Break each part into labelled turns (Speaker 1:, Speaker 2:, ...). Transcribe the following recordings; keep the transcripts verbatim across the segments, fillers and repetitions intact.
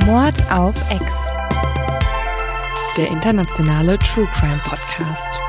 Speaker 1: Mord auf Ex. Der internationale True Crime Podcast.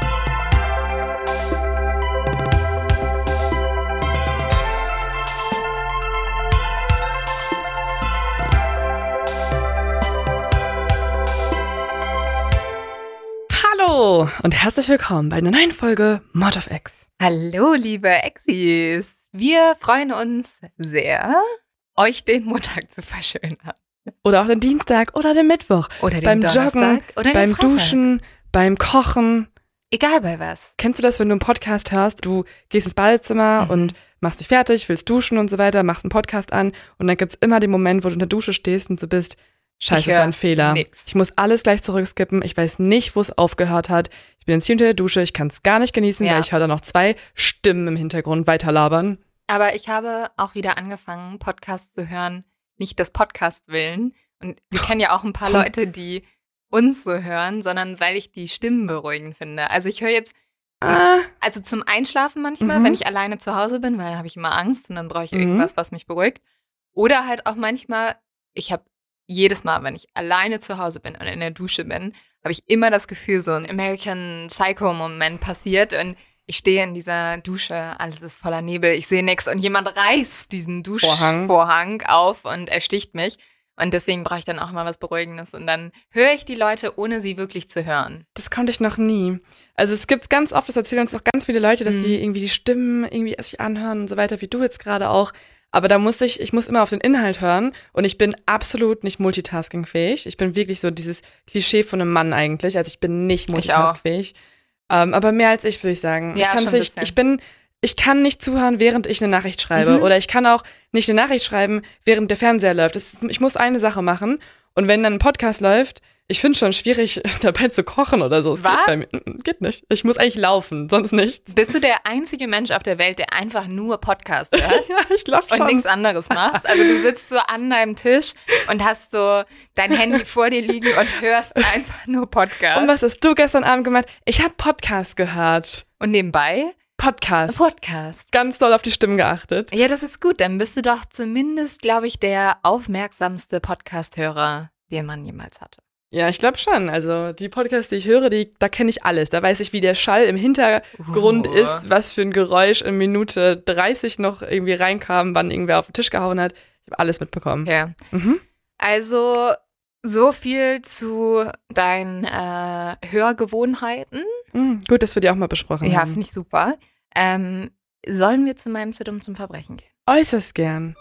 Speaker 2: Hallo und herzlich willkommen bei einer neuen Folge Mord auf Ex.
Speaker 1: Hallo, liebe Exis. Wir freuen uns sehr, euch den Montag zu verschönern.
Speaker 2: Oder auch den Dienstag oder den Mittwoch.
Speaker 1: Oder den
Speaker 2: beim
Speaker 1: Donnerstag
Speaker 2: Joggen,
Speaker 1: oder den
Speaker 2: beim
Speaker 1: Freitag.
Speaker 2: Duschen, beim Kochen.
Speaker 1: Egal bei was.
Speaker 2: Kennst du das, wenn du einen Podcast hörst, du gehst ins Badezimmer
Speaker 1: Mhm.
Speaker 2: und machst dich fertig, willst duschen und so weiter, machst einen Podcast an und dann gibt's immer den Moment, wo du in der Dusche stehst und so bist, scheiße,
Speaker 1: Ich
Speaker 2: das war
Speaker 1: hör
Speaker 2: ein Fehler.
Speaker 1: nix.
Speaker 2: Ich muss alles gleich zurückskippen, ich weiß nicht, wo es aufgehört hat. Ich bin jetzt hier unter der Dusche, ich kann es gar nicht genießen,
Speaker 1: Ja.
Speaker 2: weil ich höre da noch zwei Stimmen im Hintergrund weiterlabern.
Speaker 1: Aber ich habe auch wieder angefangen, Podcasts zu hören, nicht des Podcasts willen. Und wir kennen ja auch ein paar
Speaker 2: Toll.
Speaker 1: Leute, die uns so hören, sondern weil ich die Stimmen beruhigend finde. Also ich höre jetzt,
Speaker 2: Ah,
Speaker 1: also zum Einschlafen manchmal,
Speaker 2: Mhm.
Speaker 1: wenn ich alleine zu Hause bin, weil dann habe ich immer Angst und dann brauche ich
Speaker 2: Mhm.
Speaker 1: irgendwas, was mich beruhigt. Oder halt auch manchmal, ich habe jedes Mal, wenn ich alleine zu Hause bin und in der Dusche bin, habe ich immer das Gefühl, so ein American Psycho-Moment passiert und ich stehe in dieser Dusche, alles ist voller Nebel, ich sehe nichts und jemand reißt diesen
Speaker 2: Vorhang.
Speaker 1: Duschvorhang auf und ersticht mich. Und deswegen brauche ich dann auch mal was Beruhigendes. Und dann höre ich die Leute, ohne sie wirklich zu hören.
Speaker 2: das konnte ich noch nie. Also es gibt ganz oft, das erzählen uns auch ganz viele Leute, dass
Speaker 1: Mhm.
Speaker 2: die irgendwie die Stimmen irgendwie sich anhören und so weiter, wie du jetzt gerade auch. Aber da muss ich, ich muss immer auf den Inhalt hören und ich bin absolut nicht multitaskingfähig. Ich bin wirklich so dieses Klischee von einem Mann eigentlich. Also ich bin nicht
Speaker 1: auch.
Speaker 2: multitaskfähig. Ähm, aber mehr als ich, würde ich sagen.
Speaker 1: Ja,
Speaker 2: ich kann's
Speaker 1: schon ein
Speaker 2: nicht,
Speaker 1: bisschen.
Speaker 2: ich bin, ich kann nicht zuhören, während ich eine Nachricht schreibe.
Speaker 1: Mhm.
Speaker 2: Oder ich kann auch nicht eine Nachricht schreiben, während der Fernseher läuft. Das, ich muss eine Sache machen. Und wenn dann ein Podcast läuft, ich finde es schon schwierig, dabei zu kochen oder so. Es
Speaker 1: Was?
Speaker 2: Geht, bei mir. geht nicht. Ich muss eigentlich laufen, sonst nichts.
Speaker 1: Bist du der einzige Mensch auf der Welt, der einfach nur Podcast hört?
Speaker 2: Ja, ich glaube schon.
Speaker 1: Und nichts anderes machst. Also du sitzt so an deinem Tisch und hast so dein Handy vor dir liegen und hörst einfach nur Podcast.
Speaker 2: Und was hast du gestern Abend gemacht? Ich habe Podcast gehört.
Speaker 1: Und nebenbei
Speaker 2: Podcast.
Speaker 1: Podcast.
Speaker 2: Ganz doll auf die Stimmen geachtet.
Speaker 1: Ja, das ist gut. Dann bist du doch zumindest, glaube ich, der aufmerksamste Podcast-Hörer, den man jemals hatte.
Speaker 2: Ja, ich glaube schon. Also die Podcasts, die ich höre, die, da kenne ich alles. Da weiß ich, wie der Schall im Hintergrund
Speaker 1: Uh.
Speaker 2: ist, was für ein Geräusch in Minute dreißig noch irgendwie reinkam, wann irgendwer auf den Tisch gehauen hat. Ich habe alles mitbekommen.
Speaker 1: Ja.
Speaker 2: Mhm.
Speaker 1: Also so viel zu deinen äh, Hörgewohnheiten.
Speaker 2: Mhm. Gut, dass wir die auch mal besprochen
Speaker 1: Ja,
Speaker 2: haben.
Speaker 1: finde ich super. Ähm, sollen wir zu meinem Zu dumm zum Verbrechen gehen?
Speaker 2: Äußerst gern.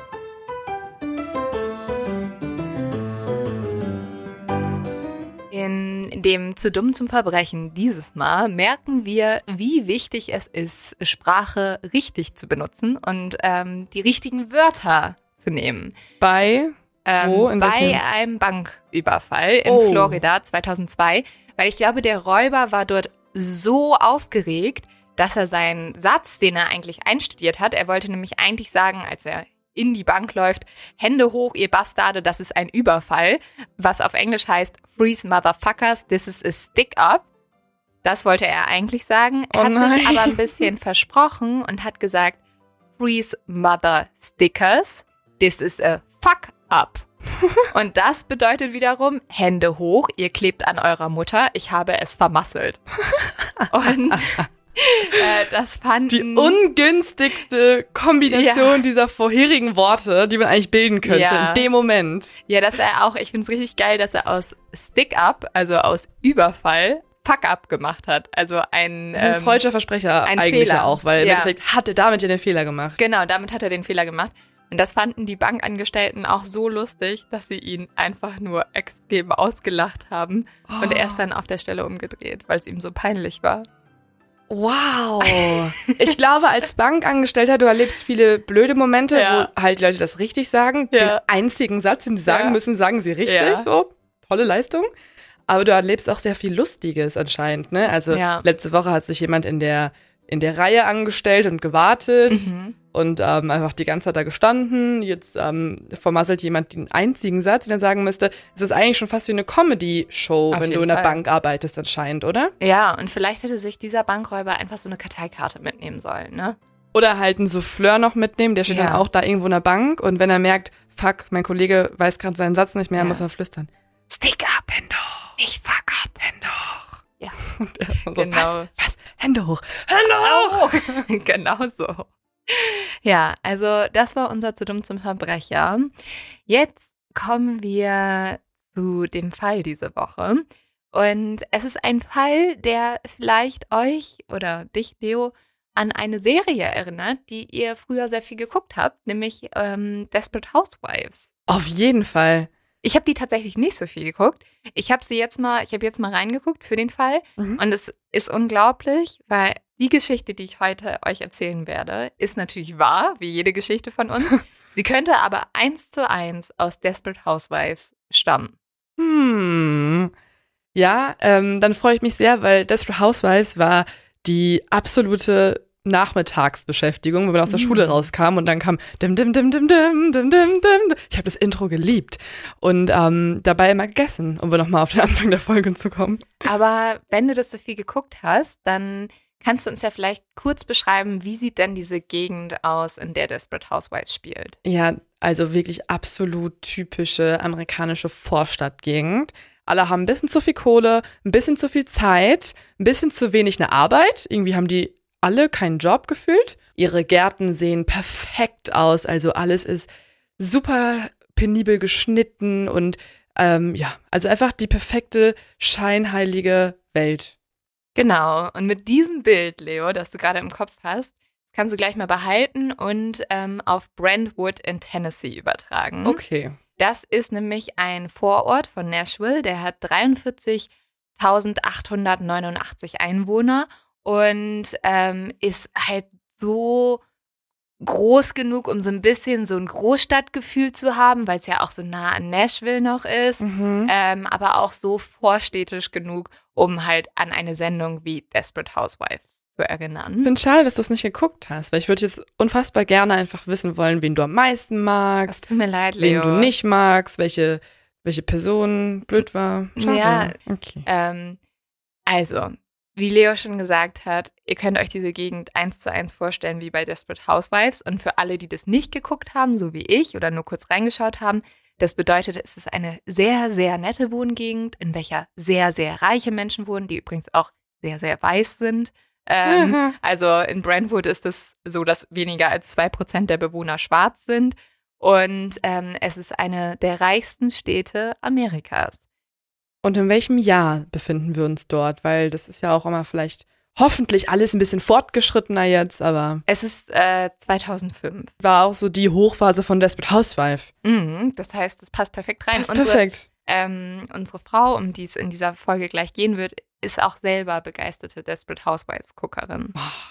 Speaker 1: In dem Zu dumm zum Verbrechen dieses Mal merken wir, wie wichtig es ist, Sprache richtig zu benutzen und ähm, die richtigen Wörter zu nehmen.
Speaker 2: Bei
Speaker 1: Ähm,
Speaker 2: Wo? In
Speaker 1: bei
Speaker 2: welchem?
Speaker 1: einem Banküberfall in
Speaker 2: Oh.
Speaker 1: Florida zweitausendzwei, weil ich glaube, der Räuber war dort so aufgeregt, dass er seinen Satz, den er eigentlich einstudiert hat, er wollte nämlich eigentlich sagen, als er in die Bank läuft, Hände hoch, ihr Bastarde, das ist ein Überfall, was auf Englisch heißt, freeze motherfuckers, this is a stick-up. Das wollte er eigentlich sagen. Er
Speaker 2: Oh
Speaker 1: hat sich
Speaker 2: nein.
Speaker 1: aber ein bisschen versprochen und hat gesagt, freeze mother stickers, this is a fuck-up. Und das bedeutet wiederum, Hände hoch, ihr klebt an eurer Mutter, ich habe es vermasselt. Und äh, das fanden...
Speaker 2: die ungünstigste Kombination
Speaker 1: Ja.
Speaker 2: dieser vorherigen Worte, die man eigentlich bilden könnte
Speaker 1: Ja.
Speaker 2: in dem Moment.
Speaker 1: Ja, dass er auch, ich finde es richtig geil, dass er aus Stick-up, also aus Überfall, Fuck-up gemacht hat. Also ein...
Speaker 2: Das ist ein
Speaker 1: ähm,
Speaker 2: freudscher Versprecher
Speaker 1: ein
Speaker 2: eigentlich
Speaker 1: Fehler.
Speaker 2: ja auch, weil im
Speaker 1: Ja.
Speaker 2: Endeffekt hat er damit ja den Fehler gemacht.
Speaker 1: Genau, damit hat er den Fehler gemacht. Und das fanden die Bankangestellten auch so lustig, dass sie ihn einfach nur extrem ausgelacht haben. Und er ist dann auf der Stelle umgedreht, weil es ihm so peinlich war.
Speaker 2: Wow. Ich glaube, als Bankangestellter, du erlebst viele blöde Momente,
Speaker 1: Ja.
Speaker 2: wo halt Leute das richtig sagen.
Speaker 1: Ja.
Speaker 2: Den einzigen Satz, den sie sagen
Speaker 1: Ja.
Speaker 2: müssen, sagen sie richtig.
Speaker 1: Ja.
Speaker 2: So, tolle Leistung. Aber du erlebst auch sehr viel Lustiges anscheinend, ne? Also
Speaker 1: Ja.
Speaker 2: letzte Woche hat sich jemand in der in der Reihe angestellt und gewartet
Speaker 1: Mhm.
Speaker 2: und ähm, einfach die ganze Zeit da gestanden. Jetzt ähm, vermasselt jemand den einzigen Satz, den er sagen müsste. Es ist eigentlich schon fast wie eine Comedy-Show,
Speaker 1: Auf
Speaker 2: wenn du
Speaker 1: jeden
Speaker 2: in der
Speaker 1: Fall.
Speaker 2: Bank arbeitest anscheinend, oder?
Speaker 1: Ja, und vielleicht hätte sich dieser Bankräuber einfach so eine Karteikarte mitnehmen sollen, ne?
Speaker 2: Oder halt einen Souffleur noch mitnehmen, der steht
Speaker 1: Ja.
Speaker 2: dann auch da irgendwo in der Bank und wenn er merkt, fuck, mein Kollege weiß gerade seinen Satz nicht mehr,
Speaker 1: Ja.
Speaker 2: muss er flüstern.
Speaker 1: Stick up.
Speaker 2: Hände hoch.
Speaker 1: Nicht fuck up.
Speaker 2: Hände hoch.
Speaker 1: Ja.
Speaker 2: Und er ist dann so,
Speaker 1: Genau.
Speaker 2: was, was, Hände hoch. Hände hoch.
Speaker 1: Genau so. Ja, also das war unser Zu dumm zum Verbrecher. Jetzt kommen wir zu dem Fall diese Woche. Und es ist ein Fall, der vielleicht euch oder dich, Leo, an eine Serie erinnert, die ihr früher sehr viel geguckt habt, nämlich ähm, Desperate Housewives.
Speaker 2: Auf jeden Fall.
Speaker 1: Ich habe die tatsächlich nicht so viel geguckt. Ich habe sie jetzt mal, ich habe jetzt mal reingeguckt für den Fall.
Speaker 2: Mhm.
Speaker 1: Und es ist unglaublich, weil die Geschichte, die ich heute euch erzählen werde, ist natürlich wahr, wie jede Geschichte von uns. Sie könnte aber eins zu eins aus Desperate Housewives stammen.
Speaker 2: Hm. Ja, ähm, dann freue ich mich sehr, weil Desperate Housewives war die absolute Nachmittagsbeschäftigung, wenn man aus der
Speaker 1: Mhm.
Speaker 2: Schule rauskam und dann kam dim dim dim dim dim dim dim dim. Ich habe das Intro geliebt und ähm, dabei immer gegessen, um nochmal auf den Anfang der Folge zu kommen.
Speaker 1: Aber wenn du das so viel geguckt hast, dann kannst du uns ja vielleicht kurz beschreiben, wie sieht denn diese Gegend aus, in der Desperate Housewives spielt?
Speaker 2: Ja, also wirklich absolut typische amerikanische Vorstadtgegend. Alle haben ein bisschen zu viel Kohle, ein bisschen zu viel Zeit, ein bisschen zu wenig eine Arbeit. Irgendwie haben die alle keinen Job gefühlt. Ihre Gärten sehen perfekt aus, also alles ist super penibel geschnitten und ähm, ja, also einfach die perfekte, scheinheilige Welt.
Speaker 1: Genau, und mit diesem Bild, Leo, das du gerade im Kopf hast, das kannst du gleich mal behalten und ähm, auf Brentwood in Tennessee übertragen.
Speaker 2: Okay.
Speaker 1: Das ist nämlich ein Vorort von Nashville, der hat dreiundvierzigtausendachthundertneunundachtzig Einwohner und ähm, ist halt so groß genug, um so ein bisschen so ein Großstadtgefühl zu haben, weil es ja auch so nah an Nashville noch ist,
Speaker 2: Mhm.
Speaker 1: ähm, aber auch so vorstädtisch genug, um halt an eine Sendung wie Desperate Housewives zu
Speaker 2: Ich
Speaker 1: erinnern.
Speaker 2: finde es schade, dass du es nicht geguckt hast, weil ich würde jetzt unfassbar gerne einfach wissen wollen, wen du am meisten
Speaker 1: Es
Speaker 2: magst,
Speaker 1: tut mir leid,
Speaker 2: wen
Speaker 1: Leo.
Speaker 2: du nicht magst, welche, welche Person blöd war. Schade.
Speaker 1: Ja.
Speaker 2: Okay.
Speaker 1: Ähm, also, wie Leo schon gesagt hat, ihr könnt euch diese Gegend eins zu eins vorstellen wie bei Desperate Housewives. Und für alle, die das nicht geguckt haben, so wie ich, oder nur kurz reingeschaut haben, das bedeutet, es ist eine sehr, sehr nette Wohngegend, in welcher sehr, sehr reiche Menschen wohnen, die übrigens auch sehr, sehr weiß sind. Ähm, also in Brentwood ist es so, dass weniger als zwei Prozent der Bewohner schwarz sind. Und ähm, es ist eine der reichsten Städte Amerikas.
Speaker 2: Und in welchem Jahr befinden wir uns dort? Weil das ist ja auch immer vielleicht hoffentlich alles ein bisschen fortgeschrittener jetzt, aber
Speaker 1: Es ist äh, zweitausendfünf.
Speaker 2: war auch so die Hochphase von Desperate Housewife.
Speaker 1: Mhm, das heißt, das passt perfekt rein.
Speaker 2: Das ist
Speaker 1: Unsere,
Speaker 2: perfekt.
Speaker 1: ähm, unsere Frau, um die es in dieser Folge gleich gehen wird, ist auch selber begeisterte Desperate Housewives-Guckerin.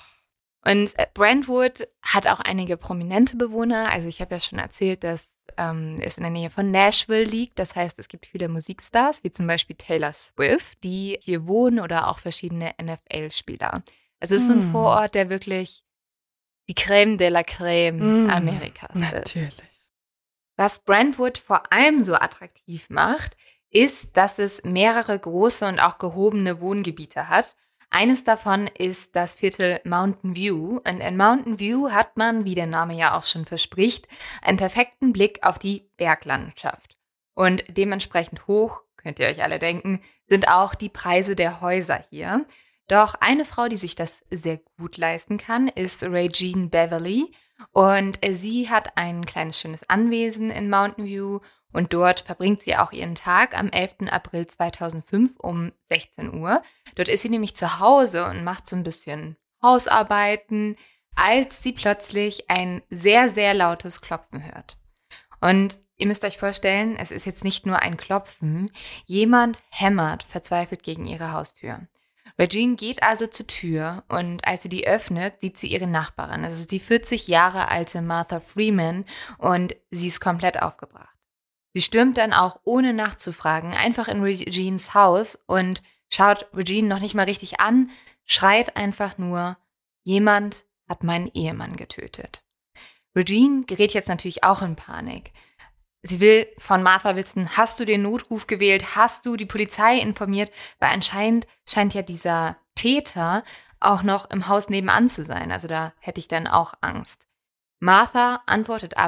Speaker 1: Und äh, Brentwood hat auch einige prominente Bewohner. Also ich habe ja schon erzählt, dass ähm, es in der Nähe von Nashville liegt. Das heißt, es gibt viele Musikstars, wie zum Beispiel Taylor Swift, die hier wohnen oder auch verschiedene N F L-Spieler. Also es ist so ein
Speaker 2: Hm.
Speaker 1: Vorort, der wirklich die Crème de la Crème
Speaker 2: Mm,
Speaker 1: Amerikas ist.
Speaker 2: Natürlich.
Speaker 1: Was Brentwood vor allem so attraktiv macht, ist, dass es mehrere große und auch gehobene Wohngebiete hat. Eines davon ist das Viertel Mountain View. Und in Mountain View hat man, wie der Name ja auch schon verspricht, einen perfekten Blick auf die Berglandschaft. Und dementsprechend hoch, könnt ihr euch alle denken, sind auch die Preise der Häuser hier. Doch eine Frau, die sich das sehr gut leisten kann, ist Regine Beverly. Und sie hat ein kleines schönes Anwesen in Mountain View und dort verbringt sie auch ihren Tag am elften April zweitausendfünf um sechzehn Uhr. Dort ist sie nämlich zu Hause und macht so ein bisschen Hausarbeiten, als sie plötzlich ein sehr, sehr lautes Klopfen hört. Und ihr müsst euch vorstellen, es ist jetzt nicht nur ein Klopfen, jemand hämmert verzweifelt gegen ihre Haustür. Regine geht also zur Tür und als sie die öffnet, sieht sie ihre Nachbarin. Das ist die vierzig Jahre alte Martha Freeman und sie ist komplett aufgebracht. Sie stürmt dann auch, ohne nachzufragen, einfach in Regines Haus und schaut Regine noch nicht mal richtig an, schreit einfach nur, jemand hat meinen Ehemann getötet. Regine gerät jetzt natürlich auch in Panik. Sie will von Martha wissen, hast du den Notruf gewählt, hast du die Polizei informiert, weil anscheinend scheint ja dieser Täter auch noch im Haus nebenan zu sein. Also da hätte ich dann auch Angst. Martha antwortet aber,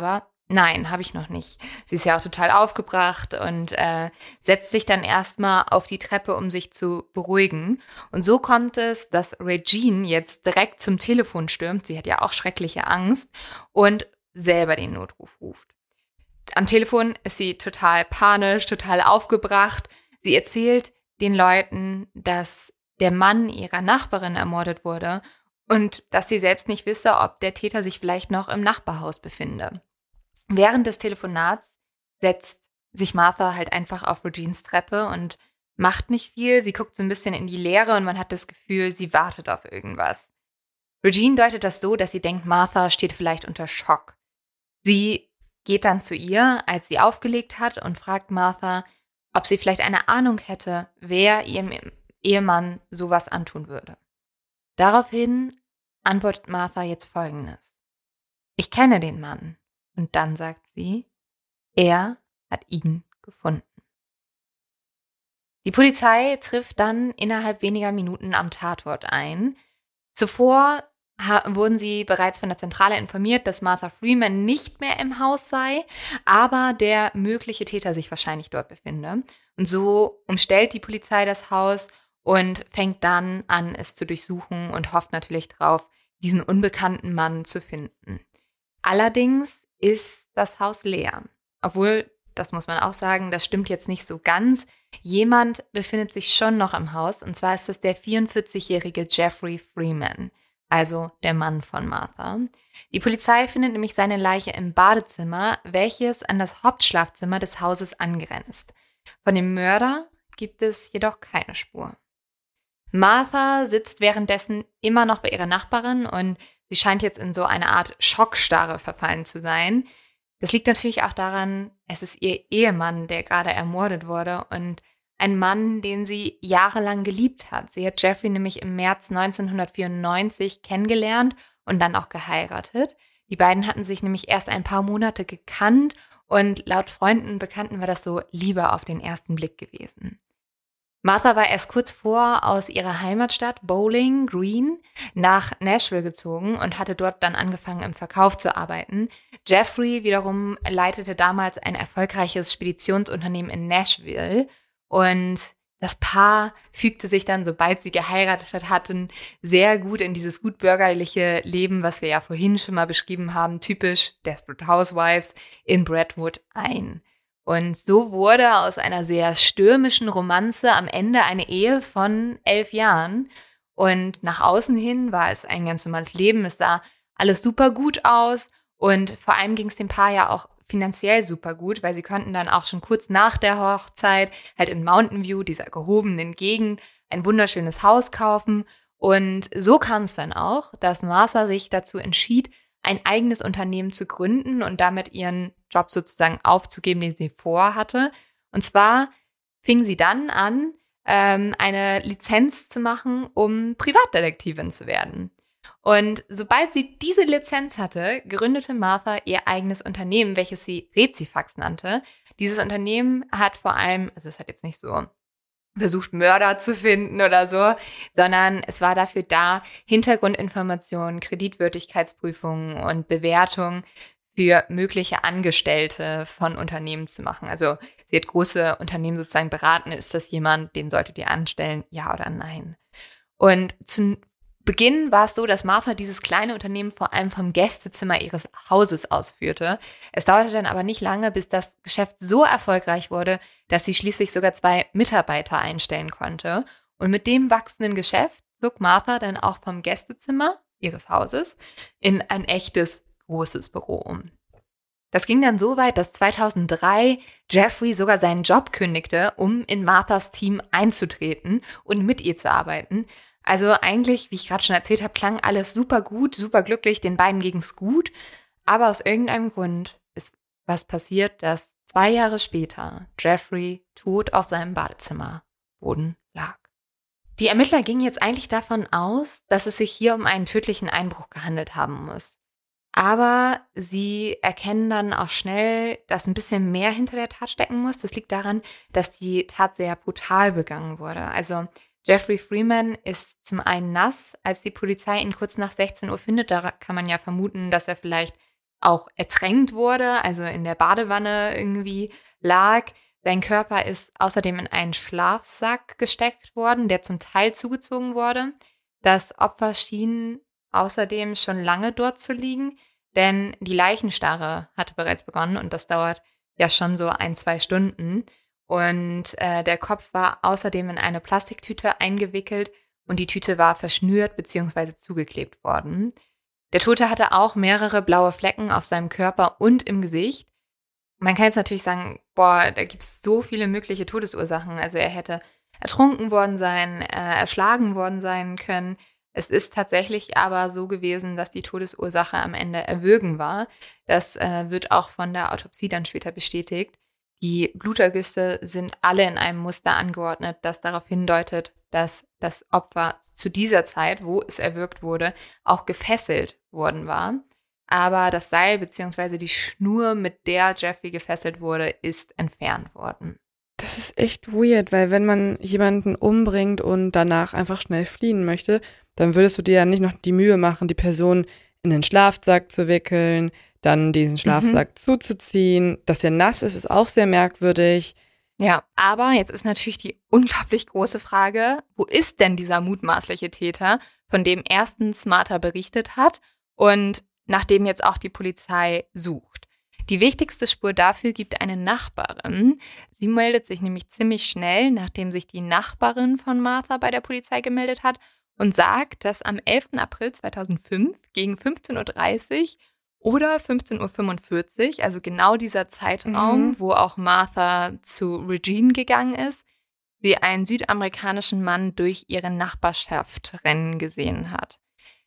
Speaker 1: Nein, habe ich noch nicht. Sie ist ja auch total aufgebracht und äh, setzt sich dann erstmal auf die Treppe, um sich zu beruhigen. Und so kommt es, dass Regine jetzt direkt zum Telefon stürmt. Sie hat ja auch schreckliche Angst und selber den Notruf ruft. Am Telefon ist sie total panisch, total aufgebracht. Sie erzählt den Leuten, dass der Mann ihrer Nachbarin ermordet wurde und dass sie selbst nicht wisse, ob der Täter sich vielleicht noch im Nachbarhaus befinde. Während des Telefonats setzt sich Martha halt einfach auf Regines Treppe und macht nicht viel. Sie guckt so ein bisschen in die Leere und man hat das Gefühl, sie wartet auf irgendwas. Regine deutet das so, dass sie denkt, Martha steht vielleicht unter Schock. Sie geht dann zu ihr, als sie aufgelegt hat, und fragt Martha, ob sie vielleicht eine Ahnung hätte, wer ihrem Ehemann sowas antun würde. Daraufhin antwortet Martha jetzt Folgendes. Ich kenne den Mann. Und dann sagt sie, er hat ihn gefunden. Die Polizei trifft dann innerhalb weniger Minuten am Tatort ein. Zuvor ha- wurden sie bereits von der Zentrale informiert, dass Martha Freeman nicht mehr im Haus sei, aber der mögliche Täter sich wahrscheinlich dort befinde. Und so umstellt die Polizei das Haus und fängt dann an, es zu durchsuchen und hofft natürlich darauf, diesen unbekannten Mann zu finden. Allerdings ist das Haus leer. Obwohl, das muss man auch sagen, das stimmt jetzt nicht so ganz. Jemand befindet sich schon noch im Haus, und zwar ist es der vierundvierzigjährige Jeffrey Freeman, also der Mann von Martha. Die Polizei findet nämlich seine Leiche im Badezimmer, welches an das Hauptschlafzimmer des Hauses angrenzt. Von dem Mörder gibt es jedoch keine Spur. Martha sitzt währenddessen immer noch bei ihrer Nachbarin und sie scheint jetzt in so eine Art Schockstarre verfallen zu sein. Das liegt natürlich auch daran, es ist ihr Ehemann, der gerade ermordet wurde, und ein Mann, den sie jahrelang geliebt hat. Sie hat Jeffrey nämlich im März neunzehnhundertvierundneunzig kennengelernt und dann auch geheiratet. Die beiden hatten sich nämlich erst ein paar Monate gekannt und laut Freunden und Bekannten war das so Liebe auf den ersten Blick gewesen. Martha war erst kurz vor aus ihrer Heimatstadt Bowling Green nach Nashville gezogen und hatte dort dann angefangen, im Verkauf zu arbeiten. Jeffrey wiederum leitete damals ein erfolgreiches Speditionsunternehmen in Nashville und das Paar fügte sich dann, sobald sie geheiratet hatten, sehr gut in dieses gut bürgerliche Leben, was wir ja vorhin schon mal beschrieben haben, typisch Desperate Housewives in Brentwood ein. Und so wurde aus einer sehr stürmischen Romanze am Ende eine Ehe von elf Jahren. Und nach außen hin war es ein ganz normales Leben. Es sah alles super gut aus. Und vor allem ging es dem Paar ja auch finanziell super gut, weil sie konnten dann auch schon kurz nach der Hochzeit halt in Mountain View, dieser gehobenen Gegend, ein wunderschönes Haus kaufen. Und so kam es dann auch, dass Martha sich dazu entschied, ein eigenes Unternehmen zu gründen und damit ihren Job sozusagen aufzugeben, den sie vorhatte. Und zwar fing sie dann an, ähm, eine Lizenz zu machen, um Privatdetektivin zu werden. Und sobald sie diese Lizenz hatte, gründete Martha ihr eigenes Unternehmen, welches sie Rezifax nannte. Dieses Unternehmen hat vor allem, also es hat jetzt nicht so versucht, Mörder zu finden oder so, sondern es war dafür da, Hintergrundinformationen, Kreditwürdigkeitsprüfungen und Bewertungen für mögliche Angestellte von Unternehmen zu machen. Also sie hat große Unternehmen sozusagen beraten, ist das jemand, den solltet ihr anstellen, ja oder nein. Und zu Beginn war es so, dass Martha dieses kleine Unternehmen vor allem vom Gästezimmer ihres Hauses ausführte. Es dauerte dann aber nicht lange, bis das Geschäft so erfolgreich wurde, dass sie schließlich sogar zwei Mitarbeiter einstellen konnte. Und mit dem wachsenden Geschäft zog Martha dann auch vom Gästezimmer ihres Hauses in ein echtes, großes Büro um. Das ging dann so weit, dass zweitausenddrei Jeffrey sogar seinen Job kündigte, um in Marthas Team einzutreten und mit ihr zu arbeiten. Also eigentlich, wie ich gerade schon erzählt habe, klang alles super gut, super glücklich, den beiden ging's gut. Aber aus irgendeinem Grund ist was passiert, dass zwei Jahre später Jeffrey tot auf seinem Badezimmerboden lag. Die Ermittler gingen jetzt eigentlich davon aus, dass es sich hier um einen tödlichen Einbruch gehandelt haben muss. Aber sie erkennen dann auch schnell, dass ein bisschen mehr hinter der Tat stecken muss. Das liegt daran, dass die Tat sehr brutal begangen wurde. Also Jeffrey Freeman ist zum einen nass, als die Polizei ihn kurz nach sechzehn Uhr findet. Da kann man ja vermuten, dass er vielleicht auch ertränkt wurde, also in der Badewanne irgendwie lag. Sein Körper ist außerdem in einen Schlafsack gesteckt worden, der zum Teil zugezogen wurde. Das Opfer schien außerdem schon lange dort zu liegen, denn die Leichenstarre hatte bereits begonnen und das dauert ja schon so ein, zwei Stunden. Und äh, der Kopf war außerdem in eine Plastiktüte eingewickelt und die Tüte war verschnürt bzw. zugeklebt worden. Der Tote hatte auch mehrere blaue Flecken auf seinem Körper und im Gesicht. Man kann jetzt natürlich sagen, boah, da gibt es so viele mögliche Todesursachen. Also er hätte ertrunken worden sein, äh, erschlagen worden sein können. Es ist tatsächlich aber so gewesen, dass die Todesursache am Ende Erwürgen war. Das äh, wird auch von der Autopsie dann später bestätigt. Die Blutergüsse sind alle in einem Muster angeordnet, das darauf hindeutet, dass das Opfer zu dieser Zeit, wo es erwürgt wurde, auch gefesselt worden war. Aber das Seil bzw. die Schnur, mit der Jeffrey gefesselt wurde, ist entfernt worden.
Speaker 2: Das ist echt weird, weil wenn man jemanden umbringt und danach einfach schnell fliehen möchte, dann würdest du dir ja nicht noch die Mühe machen, die Person in den Schlafsack zu wickeln, dann diesen Schlafsack mhm. zuzuziehen. Dass er nass ist, ist auch sehr merkwürdig.
Speaker 1: Ja, aber jetzt ist natürlich die unglaublich große Frage, wo ist denn dieser mutmaßliche Täter, von dem erstens Martha berichtet hat und nach dem jetzt auch die Polizei sucht. Die wichtigste Spur dafür gibt eine Nachbarin. Sie meldet sich nämlich ziemlich schnell, nachdem sich die Nachbarin von Martha bei der Polizei gemeldet hat und sagt, dass am elften April zweitausendfünf gegen fünfzehn Uhr dreißig oder fünfzehn Uhr fünfundvierzig, also genau dieser Zeitraum, mhm. wo auch Martha zu Regine gegangen ist, sie einen südamerikanischen Mann durch ihre Nachbarschaft rennen gesehen hat.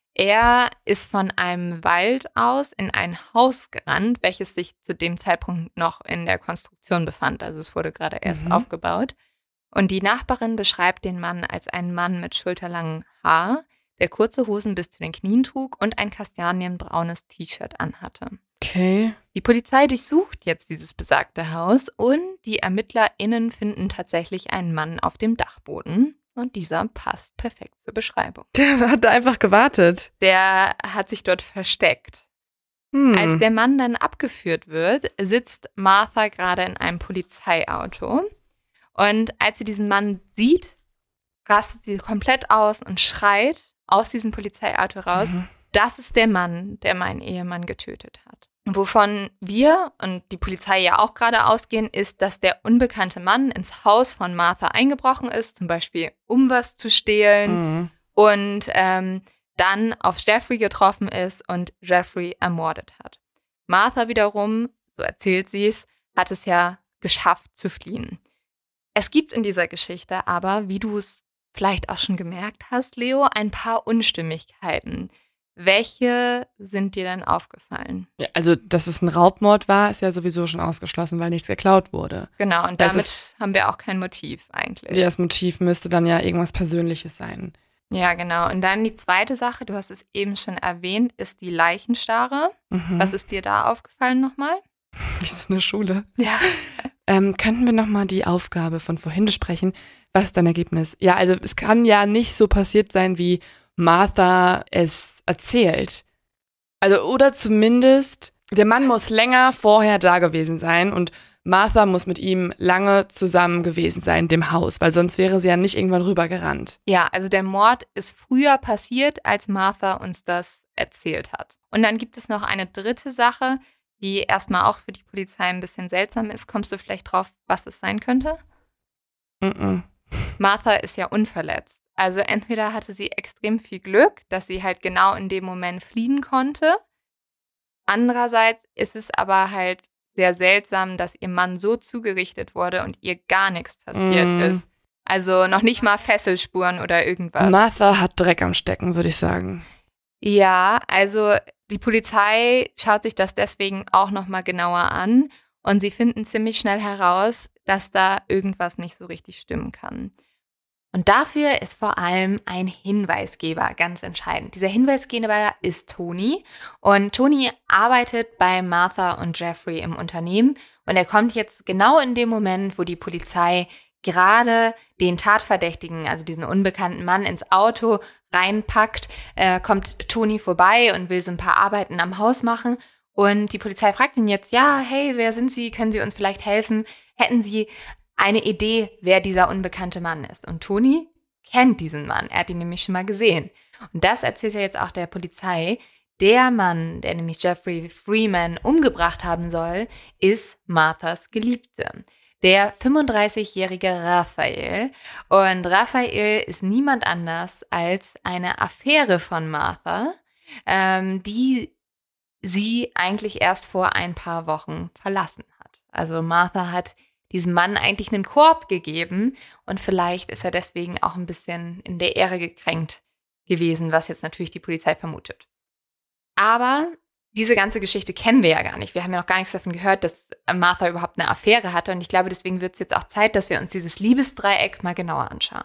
Speaker 1: Er ist von einem Wald aus in ein Haus gerannt, welches sich zu dem Zeitpunkt noch in der Konstruktion befand. Also es wurde gerade erst mhm. aufgebaut. Und die Nachbarin beschreibt den Mann als einen Mann mit schulterlangem Haar, der kurze Hosen bis zu den Knien trug und ein kastanienbraunes T-Shirt anhatte.
Speaker 2: Okay.
Speaker 1: Die Polizei durchsucht jetzt dieses besagte Haus und die ErmittlerInnen finden tatsächlich einen Mann auf dem Dachboden. Und dieser passt perfekt zur Beschreibung.
Speaker 2: Der hat einfach gewartet.
Speaker 1: Der hat sich dort versteckt. Hm. Als der Mann dann abgeführt wird, sitzt Martha gerade in einem Polizeiauto. Und als sie diesen Mann sieht, rastet sie komplett aus und schreit aus diesem Polizeiauto raus, mhm. das ist der Mann, der meinen Ehemann getötet hat. Wovon wir und die Polizei ja auch gerade ausgehen, ist, dass der unbekannte Mann ins Haus von Martha eingebrochen ist, zum Beispiel um was zu stehlen mhm. und ähm, dann auf Jeffrey getroffen ist und Jeffrey ermordet hat. Martha wiederum, so erzählt sie es, hat es ja geschafft zu fliehen. Es gibt in dieser Geschichte aber, wie du es vielleicht auch schon gemerkt hast, Leo, ein paar Unstimmigkeiten. Welche sind dir denn aufgefallen?
Speaker 2: Ja, also, dass es ein Raubmord war, ist ja sowieso schon ausgeschlossen, weil nichts geklaut wurde.
Speaker 1: Genau, und damit ist, haben wir auch kein Motiv eigentlich.
Speaker 2: Ja, das Motiv müsste dann ja irgendwas Persönliches sein.
Speaker 1: Ja, genau. Und dann die zweite Sache, du hast es eben schon erwähnt, ist die Leichenstarre. Mhm. Was ist dir da aufgefallen nochmal?
Speaker 2: Wie ist in der Schule?
Speaker 1: Ja.
Speaker 2: ähm, könnten wir nochmal die Aufgabe von vorhin besprechen? Was ist dein Ergebnis? Ja, also es kann ja nicht so passiert sein, wie Martha es erzählt. Also, oder zumindest, der Mann muss länger vorher da gewesen sein und Martha muss mit ihm lange zusammen gewesen sein, in dem Haus, weil sonst wäre sie ja nicht irgendwann rübergerannt.
Speaker 1: Ja, also der Mord ist früher passiert, als Martha uns das erzählt hat. Und dann gibt es noch eine dritte Sache, die erstmal auch für die Polizei ein bisschen seltsam ist. Kommst du vielleicht drauf, was es sein könnte?
Speaker 2: Mm-mm.
Speaker 1: Martha ist ja unverletzt. Also entweder hatte sie extrem viel Glück, dass sie halt genau in dem Moment fliehen konnte. Andererseits ist es aber halt sehr seltsam, dass ihr Mann so zugerichtet wurde und ihr gar nichts passiert mm. ist. Also noch nicht mal Fesselspuren oder irgendwas.
Speaker 2: Martha hat Dreck am Stecken, würde ich sagen.
Speaker 1: Ja, also die Polizei schaut sich das deswegen auch nochmal genauer an und sie finden ziemlich schnell heraus, dass da irgendwas nicht so richtig stimmen kann. Und dafür ist vor allem ein Hinweisgeber ganz entscheidend. Dieser Hinweisgeber ist Tony und Tony arbeitet bei Martha und Jeffrey im Unternehmen und er kommt jetzt genau in dem Moment, wo die Polizei gerade den Tatverdächtigen, also diesen unbekannten Mann, ins Auto reinpackt, äh, kommt Tony vorbei und will so ein paar Arbeiten am Haus machen Und die Polizei fragt ihn jetzt, ja, hey, wer sind Sie? Können Sie uns vielleicht helfen? Hätten Sie eine Idee, wer dieser unbekannte Mann ist? Und Tony kennt diesen Mann. Er hat ihn nämlich schon mal gesehen. Und das erzählt er jetzt auch der Polizei. Der Mann, der nämlich Jeffrey Freeman umgebracht haben soll, ist Marthas Geliebte. Der fünfunddreißigjährige Raphael. Und Raphael ist niemand anders als eine Affäre von Martha, ähm, die sie eigentlich erst vor ein paar Wochen verlassen hat. Also Martha hat diesem Mann eigentlich einen Korb gegeben und vielleicht ist er deswegen auch ein bisschen in der Ehre gekränkt gewesen, was jetzt natürlich die Polizei vermutet. Aber diese ganze Geschichte kennen wir ja gar nicht. Wir haben ja noch gar nichts davon gehört, dass Martha überhaupt eine Affäre hatte. Und ich glaube, deswegen wird es jetzt auch Zeit, dass wir uns dieses Liebesdreieck mal genauer anschauen.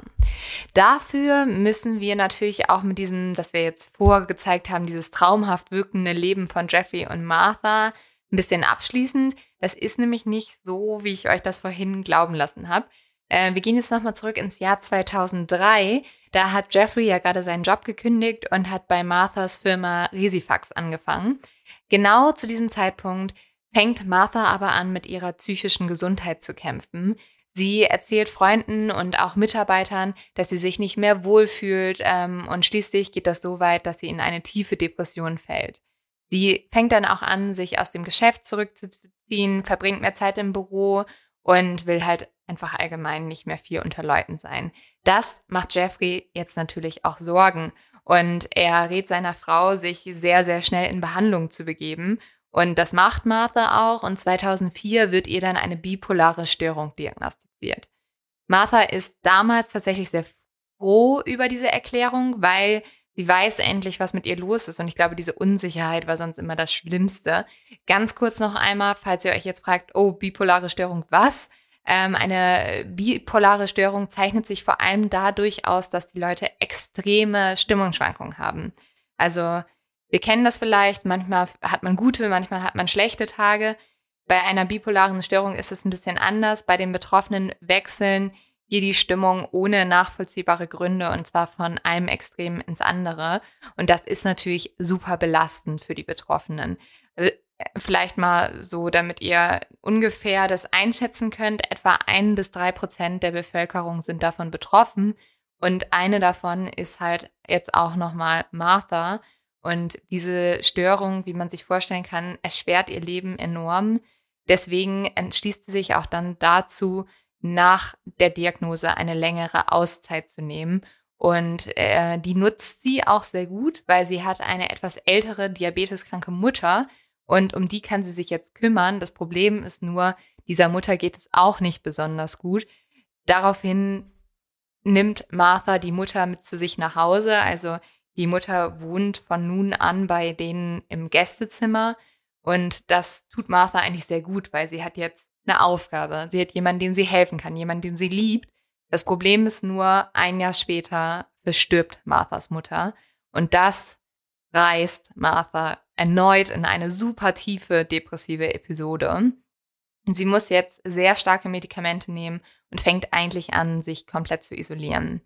Speaker 1: Dafür müssen wir natürlich auch mit diesem, das wir jetzt vorgezeigt haben, dieses traumhaft wirkende Leben von Jeffrey und Martha ein bisschen abschließen. Das ist nämlich nicht so, wie ich euch das vorhin glauben lassen habe. Äh, wir gehen jetzt nochmal zurück ins Jahr zweitausenddrei. Da hat Jeffrey ja gerade seinen Job gekündigt und hat bei Marthas Firma Resifax angefangen. Genau zu diesem Zeitpunkt fängt Martha aber an, mit ihrer psychischen Gesundheit zu kämpfen. Sie erzählt Freunden und auch Mitarbeitern, dass sie sich nicht mehr wohlfühlt ähm, und schließlich geht das so weit, dass sie in eine tiefe Depression fällt. Sie fängt dann auch an, sich aus dem Geschäft zurückzuziehen, verbringt mehr Zeit im Büro und will halt einfach allgemein nicht mehr viel unter Leuten sein. Das macht Jeffrey jetzt natürlich auch Sorgen und er rät seiner Frau, sich sehr, sehr schnell in Behandlung zu begeben. Und das macht Martha auch und zweitausendvier wird ihr dann eine bipolare Störung diagnostiziert. Martha ist damals tatsächlich sehr froh über diese Erklärung, weil sie weiß endlich, was mit ihr los ist. Und ich glaube, diese Unsicherheit war sonst immer das Schlimmste. Ganz kurz noch einmal, falls ihr euch jetzt fragt, oh, bipolare Störung, was? Ähm, eine bipolare Störung zeichnet sich vor allem dadurch aus, dass die Leute extreme Stimmungsschwankungen haben. Also wir kennen das vielleicht, manchmal hat man gute, manchmal hat man schlechte Tage. Bei einer bipolaren Störung ist es ein bisschen anders. Bei den Betroffenen wechseln hier die Stimmung ohne nachvollziehbare Gründe und zwar von einem Extrem ins andere. Und das ist natürlich super belastend für die Betroffenen. Vielleicht mal so, damit ihr ungefähr das einschätzen könnt, etwa ein bis drei Prozent der Bevölkerung sind davon betroffen und eine davon ist halt jetzt auch nochmal Martha und diese Störung, wie man sich vorstellen kann, erschwert ihr Leben enorm. Deswegen entschließt sie sich auch dann dazu, nach der Diagnose eine längere Auszeit zu nehmen und äh, die nutzt sie auch sehr gut, weil sie hat eine etwas ältere diabeteskranke Mutter. Und um die kann sie sich jetzt kümmern. Das Problem ist nur, dieser Mutter geht es auch nicht besonders gut. Daraufhin nimmt Martha die Mutter mit zu sich nach Hause. Also die Mutter wohnt von nun an bei denen im Gästezimmer. Und das tut Martha eigentlich sehr gut, weil sie hat jetzt eine Aufgabe. Sie hat jemanden, dem sie helfen kann, jemanden, den sie liebt. Das Problem ist nur, ein Jahr später verstirbt Marthas Mutter. Und das reißt Martha erneut in eine super tiefe depressive Episode. Sie muss jetzt sehr starke Medikamente nehmen und fängt eigentlich an, sich komplett zu isolieren.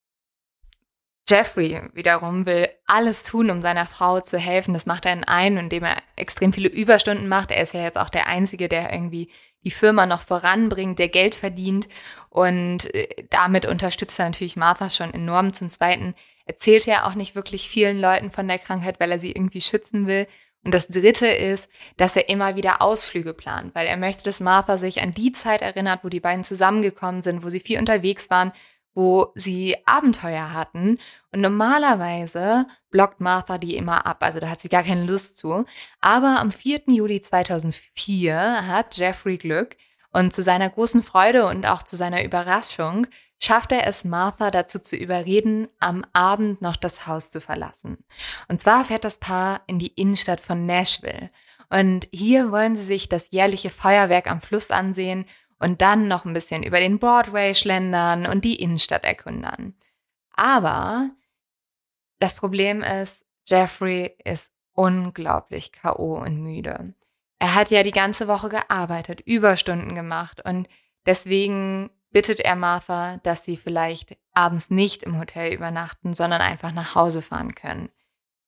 Speaker 1: Jeffrey wiederum will alles tun, um seiner Frau zu helfen. Das macht er in einem, indem er extrem viele Überstunden macht. Er ist ja jetzt auch der Einzige, der irgendwie die Firma noch voranbringt, der Geld verdient. Und damit unterstützt er natürlich Martha schon enorm. Zum Zweiten erzählt er auch nicht wirklich vielen Leuten von der Krankheit, weil er sie irgendwie schützen will. Und das Dritte ist, dass er immer wieder Ausflüge plant, weil er möchte, dass Martha sich an die Zeit erinnert, wo die beiden zusammengekommen sind, wo sie viel unterwegs waren, wo sie Abenteuer hatten. Und normalerweise blockt Martha die immer ab, also da hat sie gar keine Lust zu. Aber am vierten Juli zweitausendvier hat Jeffrey Glück und zu seiner großen Freude und auch zu seiner Überraschung schafft er es, Martha dazu zu überreden, am Abend noch das Haus zu verlassen. Und zwar fährt das Paar in die Innenstadt von Nashville. Und hier wollen sie sich das jährliche Feuerwerk am Fluss ansehen und dann noch ein bisschen über den Broadway schlendern und die Innenstadt erkundern. Aber das Problem ist, Jeffrey ist unglaublich K O und müde. Er hat ja die ganze Woche gearbeitet, Überstunden gemacht und deswegen bittet er Martha, dass sie vielleicht abends nicht im Hotel übernachten, sondern einfach nach Hause fahren können.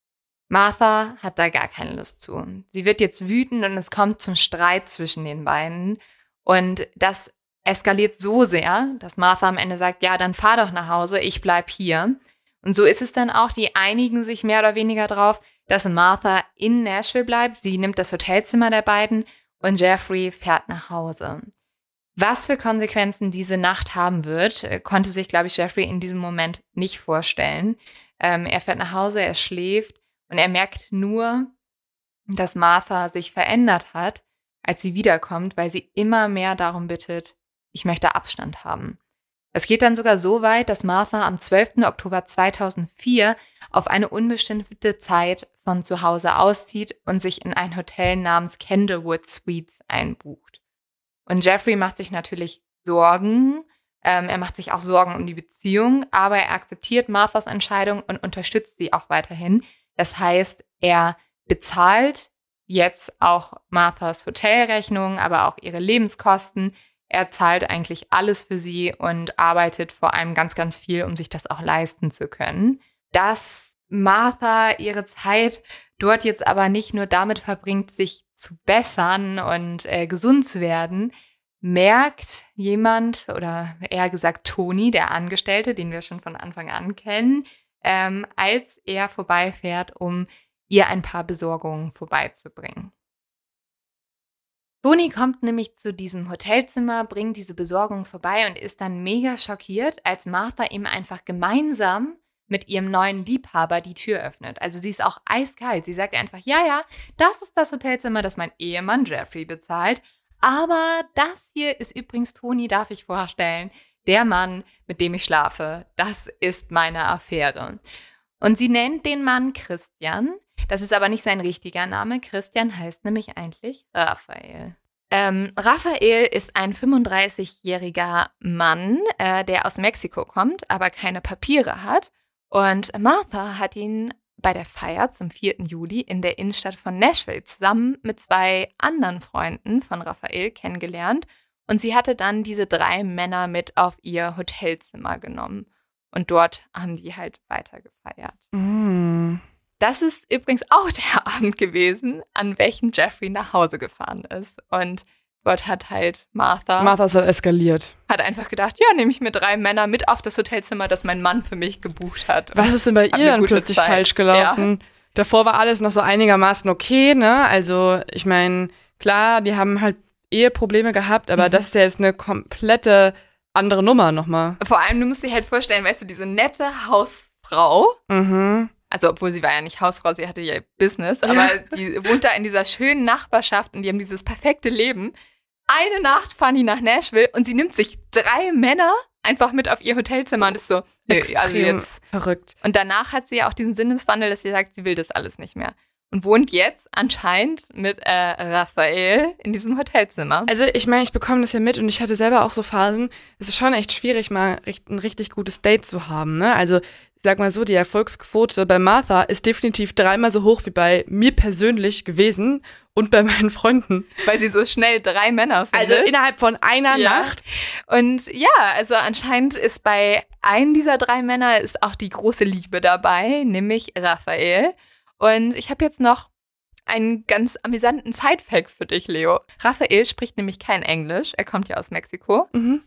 Speaker 1: Martha hat da gar keine Lust zu. Sie wird jetzt wütend und es kommt zum Streit zwischen den beiden. Und das eskaliert so sehr, dass Martha am Ende sagt, ja, dann fahr doch nach Hause, ich bleib hier. Und so ist es dann auch, die einigen sich mehr oder weniger drauf, dass Martha in Nashville bleibt. Sie nimmt das Hotelzimmer der beiden und Jeffrey fährt nach Hause. Was für Konsequenzen diese Nacht haben wird, konnte sich, glaube ich, Jeffrey in diesem Moment nicht vorstellen. Ähm, er fährt nach Hause, er schläft und er merkt nur, dass Martha sich verändert hat, als sie wiederkommt, weil sie immer mehr darum bittet, ich möchte Abstand haben. Es geht dann sogar so weit, dass Martha am zwölften Oktober zweitausendvier auf eine unbestimmte Zeit von zu Hause auszieht und sich in ein Hotel namens Candlewood Suites einbucht. Und Jeffrey macht sich natürlich Sorgen. Ähm, er macht sich auch Sorgen um die Beziehung, aber er akzeptiert Marthas Entscheidung und unterstützt sie auch weiterhin. Das heißt, er bezahlt jetzt auch Marthas Hotelrechnung, aber auch ihre Lebenskosten. Er zahlt eigentlich alles für sie und arbeitet vor allem ganz, ganz viel, um sich das auch leisten zu können. Dass Martha ihre Zeit dort jetzt aber nicht nur damit verbringt, sich zu bessern und äh, gesund zu werden, merkt jemand, oder eher gesagt Tony, der Angestellte, den wir schon von Anfang an kennen, ähm, als er vorbeifährt, um ihr ein paar Besorgungen vorbeizubringen. Tony kommt nämlich zu diesem Hotelzimmer, bringt diese Besorgung vorbei und ist dann mega schockiert, als Martha ihm einfach gemeinsam mit ihrem neuen Liebhaber die Tür öffnet. Also sie ist auch eiskalt. Sie sagt einfach, ja, ja, das ist das Hotelzimmer, das mein Ehemann Jeffrey bezahlt. Aber das hier ist übrigens Tony, darf ich vorstellen, der Mann, mit dem ich schlafe. Das ist meine Affäre. Und sie nennt den Mann Christian. Das ist aber nicht sein richtiger Name. Christian heißt nämlich eigentlich Raphael. Ähm, Raphael ist ein fünfunddreißigjähriger Mann, äh, der aus Mexiko kommt, aber keine Papiere hat. Und Martha hat ihn bei der Feier zum vierten Juli in der Innenstadt von Nashville zusammen mit zwei anderen Freunden von Raphael kennengelernt. Und sie hatte dann diese drei Männer mit auf ihr Hotelzimmer genommen. Und dort haben die halt weiter gefeiert.
Speaker 2: Mm.
Speaker 1: Das ist übrigens auch der Abend gewesen, an welchem Jeffrey nach Hause gefahren ist. Und dort hat halt Martha...
Speaker 2: Martha ist halt eskaliert.
Speaker 1: Hat einfach gedacht, ja, nehme ich mir drei Männer mit auf das Hotelzimmer, das mein Mann für mich gebucht hat.
Speaker 2: Was ist denn bei ihr dann plötzlich
Speaker 1: Zeit.
Speaker 2: falsch gelaufen? Ja. Davor war alles noch so einigermaßen okay, ne? Also, ich meine, klar, die haben halt Eheprobleme gehabt, aber mhm. das ist ja jetzt eine komplette andere Nummer nochmal.
Speaker 1: Vor allem, du musst dir halt vorstellen, weißt du, diese nette Hausfrau,
Speaker 2: mhm.
Speaker 1: also obwohl sie war ja nicht Hausfrau, sie hatte ja Business, aber ja. die wohnt da in dieser schönen Nachbarschaft und die haben dieses perfekte Leben. Eine Nacht fahren die nach Nashville und sie nimmt sich drei Männer einfach mit auf ihr Hotelzimmer und ist so, nö, also jetzt
Speaker 2: verrückt.
Speaker 1: Und danach hat sie ja auch diesen Sinneswandel, dass sie sagt, sie will das alles nicht mehr. Und wohnt jetzt anscheinend mit äh, Raphael in diesem Hotelzimmer.
Speaker 2: Also ich meine, ich bekomme das ja mit und ich hatte selber auch so Phasen, es ist schon echt schwierig, mal ein richtig gutes Date zu haben, ne? Also ich sag mal so, die Erfolgsquote bei Martha ist definitiv dreimal so hoch wie bei mir persönlich gewesen und bei meinen Freunden.
Speaker 1: Weil sie so schnell drei Männer findet.
Speaker 2: Also innerhalb von einer
Speaker 1: ja.
Speaker 2: Nacht.
Speaker 1: Und ja, also anscheinend ist bei einem dieser drei Männer ist auch die große Liebe dabei, nämlich Raphael. Und ich habe jetzt noch einen ganz amüsanten Sidefact für dich, Leo. Raphael spricht nämlich kein Englisch, er kommt ja aus Mexiko.
Speaker 2: Mhm.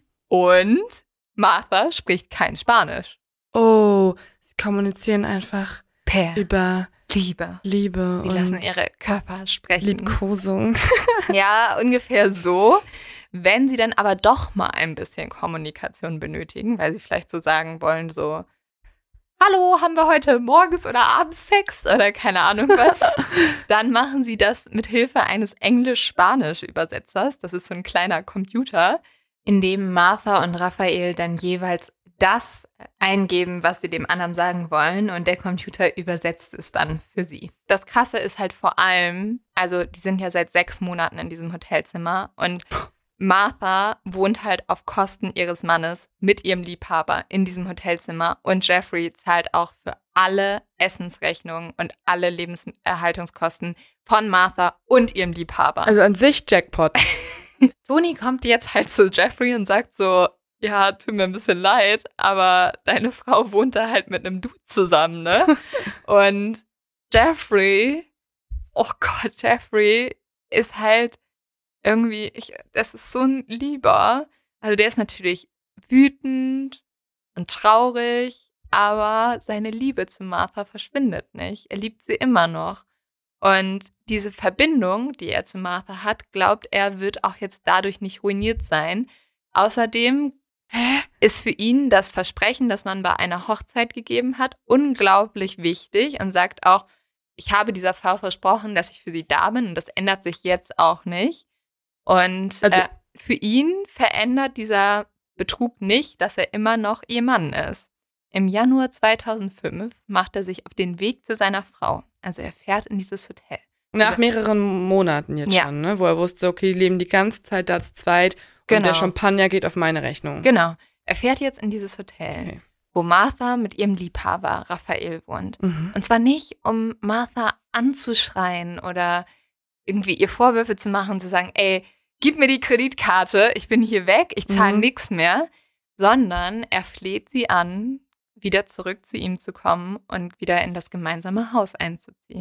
Speaker 1: Und Martha spricht kein Spanisch.
Speaker 2: Oh, sie kommunizieren einfach
Speaker 1: per
Speaker 2: über
Speaker 1: Liebe.
Speaker 2: Liebe.
Speaker 1: Sie
Speaker 2: und
Speaker 1: lassen ihre Körper sprechen.
Speaker 2: Liebkosung.
Speaker 1: Ja, ungefähr so. Wenn sie dann aber doch mal ein bisschen Kommunikation benötigen, weil sie vielleicht so sagen wollen, so, hallo, haben wir heute morgens oder abends Sex oder keine Ahnung was, dann machen sie das mit Hilfe eines Englisch-Spanisch-Übersetzers. Das ist so ein kleiner Computer, in dem Martha und Raphael dann jeweils das eingeben, was sie dem anderen sagen wollen, und der Computer übersetzt es dann für sie. Das Krasse ist halt vor allem, also die sind ja seit sechs Monaten in diesem Hotelzimmer und Martha wohnt halt auf Kosten ihres Mannes mit ihrem Liebhaber in diesem Hotelzimmer und Jeffrey zahlt auch für alle Essensrechnungen und alle Lebenserhaltungskosten von Martha und ihrem Liebhaber.
Speaker 2: Also an sich Jackpot.
Speaker 1: Tony kommt jetzt halt zu Jeffrey und sagt so, ja, tut mir ein bisschen leid, aber deine Frau wohnt da halt mit einem Dude zusammen, ne? Und Jeffrey, oh Gott, Jeffrey ist halt irgendwie, ich, das ist so ein Lieber. Also der ist natürlich wütend und traurig, aber seine Liebe zu Martha verschwindet nicht. Er liebt sie immer noch. Und diese Verbindung, die er zu Martha hat, glaubt er, wird auch jetzt dadurch nicht ruiniert sein. Außerdem ist für ihn das Versprechen, das man bei einer Hochzeit gegeben hat, unglaublich wichtig und sagt auch, ich habe dieser Frau versprochen, dass ich für sie da bin und das ändert sich jetzt auch nicht. Und
Speaker 2: Also,
Speaker 1: äh, für ihn verändert dieser Betrug nicht, dass er immer noch ihr Mann ist. Im Januar zweitausendfünf macht er sich auf den Weg zu seiner Frau. Also er fährt in dieses Hotel.
Speaker 2: nach
Speaker 1: Also,
Speaker 2: mehreren Monaten jetzt
Speaker 1: Ja.
Speaker 2: schon, ne? Wo er wusste, okay, die leben die ganze Zeit da zu zweit und
Speaker 1: Genau.
Speaker 2: der Champagner geht auf meine Rechnung.
Speaker 1: Genau. Er fährt jetzt in dieses Hotel,
Speaker 2: Okay.
Speaker 1: wo Martha mit ihrem Liebhaber Raphael wohnt.
Speaker 2: Mhm.
Speaker 1: Und zwar nicht, um Martha anzuschreien oder irgendwie ihr Vorwürfe zu machen, zu sagen, ey, gib mir die Kreditkarte, ich bin hier weg, ich zahle
Speaker 2: Mhm.
Speaker 1: nichts mehr, sondern er fleht sie an, wieder zurück zu ihm zu kommen und wieder in das gemeinsame Haus einzuziehen.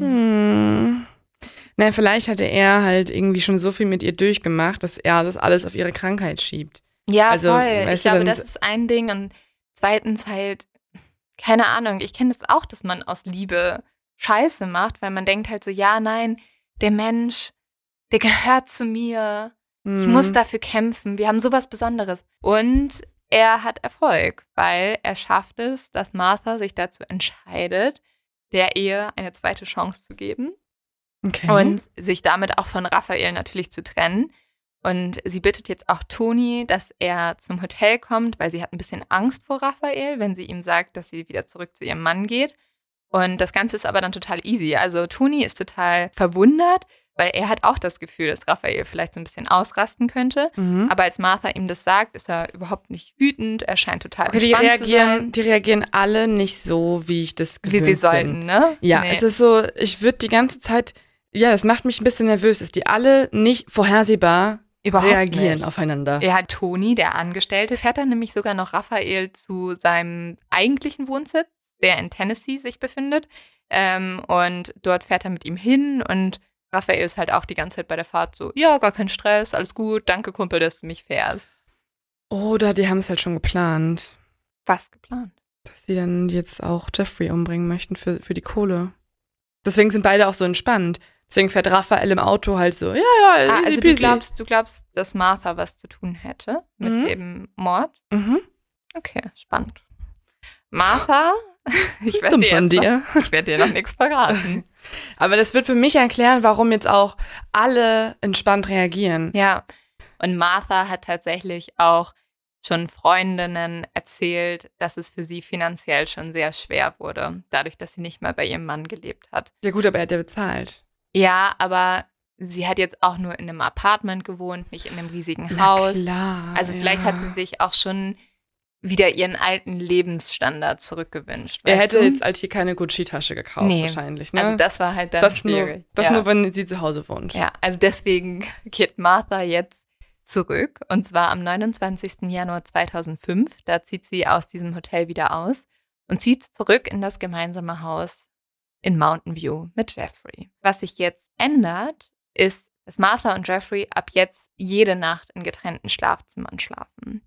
Speaker 2: Hm. Na, vielleicht hatte er halt irgendwie schon so viel mit ihr durchgemacht, dass er das alles auf ihre Krankheit schiebt.
Speaker 1: Ja,
Speaker 2: Also,
Speaker 1: voll.
Speaker 2: weißt
Speaker 1: Ich
Speaker 2: du,
Speaker 1: glaube,
Speaker 2: dann-
Speaker 1: das ist ein Ding. Und zweitens halt, keine Ahnung, ich kenne das auch, dass man aus Liebe Scheiße macht, weil man denkt halt so, ja, nein, der Mensch, der gehört zu mir. Ich
Speaker 2: Hm.
Speaker 1: muss dafür kämpfen. Wir haben sowas Besonderes. Und er hat Erfolg, weil er schafft es, dass Martha sich dazu entscheidet, der Ehe eine zweite Chance zu geben.
Speaker 2: Okay.
Speaker 1: Und sich damit auch von Raphael natürlich zu trennen. Und sie bittet jetzt auch Toni, dass er zum Hotel kommt, weil sie hat ein bisschen Angst vor Raphael, wenn sie ihm sagt, dass sie wieder zurück zu ihrem Mann geht. Und das Ganze ist aber dann total easy. Also Toni ist total verwundert, weil er hat auch das Gefühl, dass Raphael vielleicht so ein bisschen ausrasten könnte.
Speaker 2: Mhm.
Speaker 1: Aber als Martha ihm das sagt, ist er überhaupt nicht wütend. Er scheint total
Speaker 2: Okay, die
Speaker 1: entspannt zu sein.
Speaker 2: reagieren, die reagieren alle nicht so, wie ich das gewöhnt
Speaker 1: Wie sie
Speaker 2: bin.
Speaker 1: sollten, ne?
Speaker 2: Ja,
Speaker 1: Nee.
Speaker 2: es ist so, ich würde die ganze Zeit, ja, das macht mich ein bisschen nervös, dass die alle nicht vorhersehbar
Speaker 1: Überhaupt
Speaker 2: reagieren
Speaker 1: nicht.
Speaker 2: aufeinander.
Speaker 1: Ja, Toni, der Angestellte, fährt dann nämlich sogar noch Raphael zu seinem eigentlichen Wohnsitz, der in Tennessee sich befindet. Ähm, und dort fährt er mit ihm hin und Raphael ist halt auch die ganze Zeit bei der Fahrt so, ja, gar kein Stress, alles gut, danke Kumpel, dass du mich fährst.
Speaker 2: Oder die haben es halt schon geplant,
Speaker 1: Was geplant?
Speaker 2: dass sie dann jetzt auch Jeffrey umbringen möchten für, für die Kohle. Deswegen sind beide auch so entspannt. Deswegen fährt Raphael im Auto halt so, ja, ja,
Speaker 1: Ah,
Speaker 2: easy
Speaker 1: also du
Speaker 2: peasy.
Speaker 1: glaubst, du glaubst, dass Martha was zu tun hätte mit
Speaker 2: Mhm.
Speaker 1: dem Mord?
Speaker 2: Mhm.
Speaker 1: Okay, spannend. Martha, ich werde
Speaker 2: Dumm
Speaker 1: dir,
Speaker 2: von
Speaker 1: jetzt noch-
Speaker 2: dir.
Speaker 1: ich werd dir noch nichts verraten.
Speaker 2: Aber das wird für mich erklären, warum jetzt auch alle entspannt reagieren.
Speaker 1: Ja, und Martha hat tatsächlich auch schon Freundinnen erzählt, dass es für sie finanziell schon sehr schwer wurde, dadurch, dass sie nicht mehr bei ihrem Mann gelebt hat.
Speaker 2: Ja gut, aber er hat ja bezahlt.
Speaker 1: Ja, aber sie hat jetzt auch nur in einem Apartment gewohnt, nicht in einem riesigen
Speaker 2: Na
Speaker 1: Haus.
Speaker 2: klar.
Speaker 1: Also vielleicht
Speaker 2: ja.
Speaker 1: hat sie sich auch schon wieder ihren alten Lebensstandard zurückgewünscht.
Speaker 2: Er
Speaker 1: weißt
Speaker 2: hätte
Speaker 1: du?
Speaker 2: jetzt halt hier keine Gucci-Tasche gekauft,
Speaker 1: Nee.
Speaker 2: wahrscheinlich, ne?
Speaker 1: Also das war halt dann
Speaker 2: das nur,
Speaker 1: schwierig.
Speaker 2: das
Speaker 1: ja.
Speaker 2: nur, wenn sie zu Hause wohnt.
Speaker 1: Ja, also deswegen geht Martha jetzt zurück und zwar am neunundzwanzigsten Januar zweitausendfünf. Da zieht sie aus diesem Hotel wieder aus und zieht zurück in das gemeinsame Haus in Mountain View mit Jeffrey. Was sich jetzt ändert, ist, dass Martha und Jeffrey ab jetzt jede Nacht in getrennten Schlafzimmern schlafen.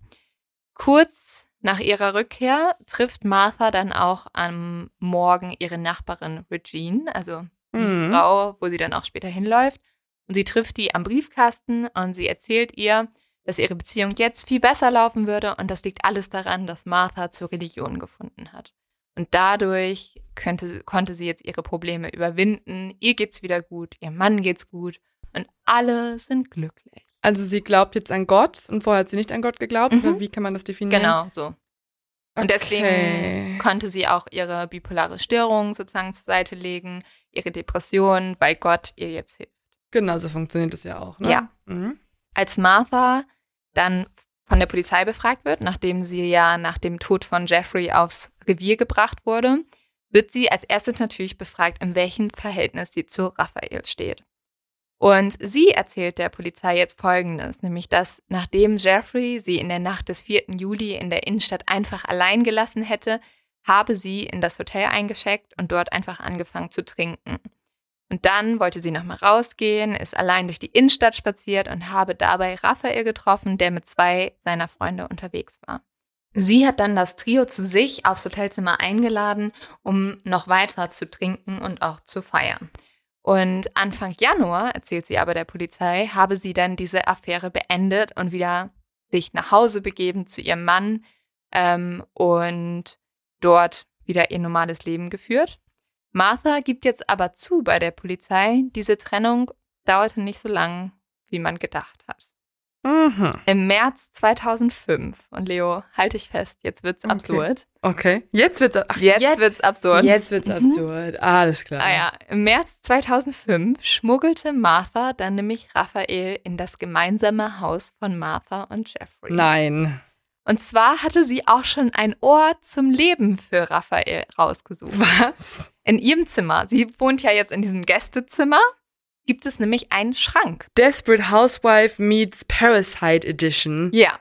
Speaker 1: Kurz nach ihrer Rückkehr trifft Martha dann auch am Morgen ihre Nachbarin Regine, also die
Speaker 2: Mhm.
Speaker 1: Frau, wo sie dann auch später hinläuft. Und sie trifft die am Briefkasten und sie erzählt ihr, dass ihre Beziehung jetzt viel besser laufen würde und das liegt alles daran, dass Martha zur Religion gefunden hat. Und dadurch könnte, konnte sie jetzt ihre Probleme überwinden. Ihr geht's wieder gut, ihr Mann geht's gut und alle sind glücklich.
Speaker 2: Also sie glaubt jetzt an Gott und vorher hat sie nicht an Gott geglaubt?
Speaker 1: Mhm.
Speaker 2: Oder wie kann man das definieren?
Speaker 1: Genau, so. Und deswegen
Speaker 2: Okay.
Speaker 1: konnte sie auch ihre bipolare Störung sozusagen zur Seite legen, ihre Depression, weil Gott ihr jetzt hilft.
Speaker 2: Genau, so funktioniert das ja auch, ne?
Speaker 1: Ja.
Speaker 2: Mhm.
Speaker 1: Als Martha dann von der Polizei befragt wird, nachdem sie ja nach dem Tod von Jeffrey aufs Revier gebracht wurde, wird sie als erstes natürlich befragt, in welchem Verhältnis sie zu Raphael steht. Und sie erzählt der Polizei jetzt Folgendes, nämlich dass nachdem Jeffrey sie in der Nacht des vierten Juli in der Innenstadt einfach allein gelassen hätte, habe sie in das Hotel eingeschickt und dort einfach angefangen zu trinken. Und dann wollte sie nochmal rausgehen, ist allein durch die Innenstadt spaziert und habe dabei Raphael getroffen, der mit zwei seiner Freunde unterwegs war. Sie hat dann das Trio zu sich aufs Hotelzimmer eingeladen, um noch weiter zu trinken und auch zu feiern. Und Anfang Januar, erzählt sie aber der Polizei, habe sie dann diese Affäre beendet und wieder sich nach Hause begeben zu ihrem Mann ähm, und dort wieder ihr normales Leben geführt. Martha gibt jetzt aber zu bei der Polizei, diese Trennung dauerte nicht so lang, wie man gedacht hat.
Speaker 2: Mhm.
Speaker 1: Im März zweitausendfünf, und Leo, halte ich fest, jetzt wird's
Speaker 2: Okay.
Speaker 1: absurd.
Speaker 2: Okay, jetzt wird's, ach,
Speaker 1: Jetzt,
Speaker 2: jetzt,
Speaker 1: wird's absurd.
Speaker 2: jetzt wird's
Speaker 1: Mhm.
Speaker 2: absurd. Alles klar.
Speaker 1: Ah ja, im März zweitausendfünf schmuggelte Martha dann nämlich Raphael in das gemeinsame Haus von Martha und Jeffrey.
Speaker 2: Nein.
Speaker 1: Und zwar hatte sie auch schon ein Ort zum Leben für Raphael rausgesucht.
Speaker 2: Was?
Speaker 1: In ihrem Zimmer, sie wohnt ja jetzt in diesem Gästezimmer, gibt es nämlich einen Schrank.
Speaker 2: Desperate Housewife meets Parasite Edition.
Speaker 1: Ja.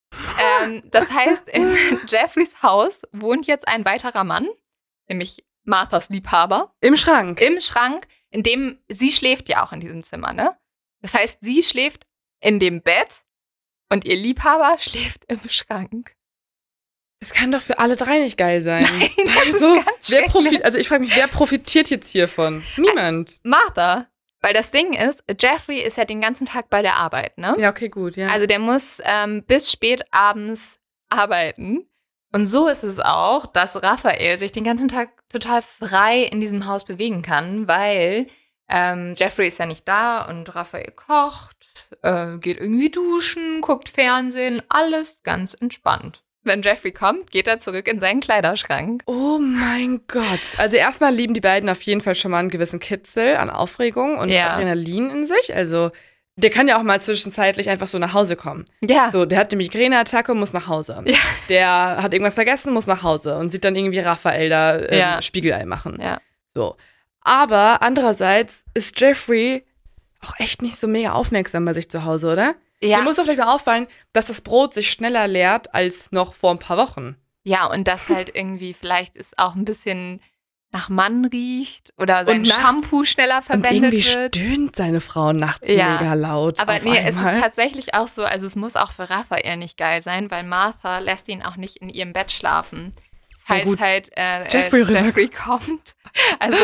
Speaker 1: ähm, das heißt, in Jeffreys Haus wohnt jetzt ein weiterer Mann, nämlich Marthas Liebhaber,
Speaker 2: Im Schrank.
Speaker 1: im Schrank, in dem sie schläft ja auch in diesem Zimmer, ne? Das heißt, sie schläft in dem Bett und ihr Liebhaber schläft im Schrank.
Speaker 2: Das kann doch für alle drei nicht geil sein.
Speaker 1: Nein, das
Speaker 2: also,
Speaker 1: ist ganz
Speaker 2: wer
Speaker 1: schrecklich.
Speaker 2: profit, also ich frage mich, wer profitiert jetzt hiervon? Niemand.
Speaker 1: Martha, weil das Ding ist, Jeffrey ist ja den ganzen Tag bei der Arbeit, ne?
Speaker 2: Ja, okay, gut, ja.
Speaker 1: Also der muss ähm, bis spät abends arbeiten. Und so ist es auch, dass Raphael sich den ganzen Tag total frei in diesem Haus bewegen kann, weil ähm, Jeffrey ist ja nicht da und Raphael kocht, äh, geht irgendwie duschen, guckt Fernsehen, alles ganz entspannt. Wenn Jeffrey kommt, geht er zurück in seinen Kleiderschrank.
Speaker 2: Oh mein Gott. Also erstmal lieben die beiden auf jeden Fall schon mal einen gewissen Kitzel an Aufregung und
Speaker 1: Ja.
Speaker 2: Adrenalin in sich. Also der kann ja auch mal zwischenzeitlich einfach so nach Hause kommen.
Speaker 1: Ja,
Speaker 2: So, der hat eine Migräneattacke und muss nach Hause.
Speaker 1: Ja.
Speaker 2: Der hat irgendwas vergessen, muss nach Hause und sieht dann irgendwie Raphael da ähm,
Speaker 1: Ja.
Speaker 2: Spiegelei machen.
Speaker 1: ja.
Speaker 2: So. Aber andererseits ist Jeffrey auch echt nicht so mega aufmerksam bei sich zu Hause, oder?
Speaker 1: Ja.
Speaker 2: Dir muss doch vielleicht mal auffallen, dass das Brot sich schneller leert als noch vor ein paar Wochen.
Speaker 1: Ja, und das halt irgendwie vielleicht ist auch ein bisschen nach Mann riecht oder sein
Speaker 2: Und nachts-
Speaker 1: Shampoo schneller
Speaker 2: Und
Speaker 1: verwendet
Speaker 2: irgendwie
Speaker 1: wird.
Speaker 2: stöhnt seine Frau nachts
Speaker 1: Ja.
Speaker 2: mega laut.
Speaker 1: Aber
Speaker 2: auf
Speaker 1: nee, es
Speaker 2: einmal.
Speaker 1: ist tatsächlich auch so, also es muss auch für Raphael nicht geil sein, weil Martha lässt ihn auch nicht in ihrem Bett schlafen, falls
Speaker 2: gut.
Speaker 1: halt äh,
Speaker 2: Jeffrey
Speaker 1: äh,
Speaker 2: rüber-
Speaker 1: Jeffrey kommt. Also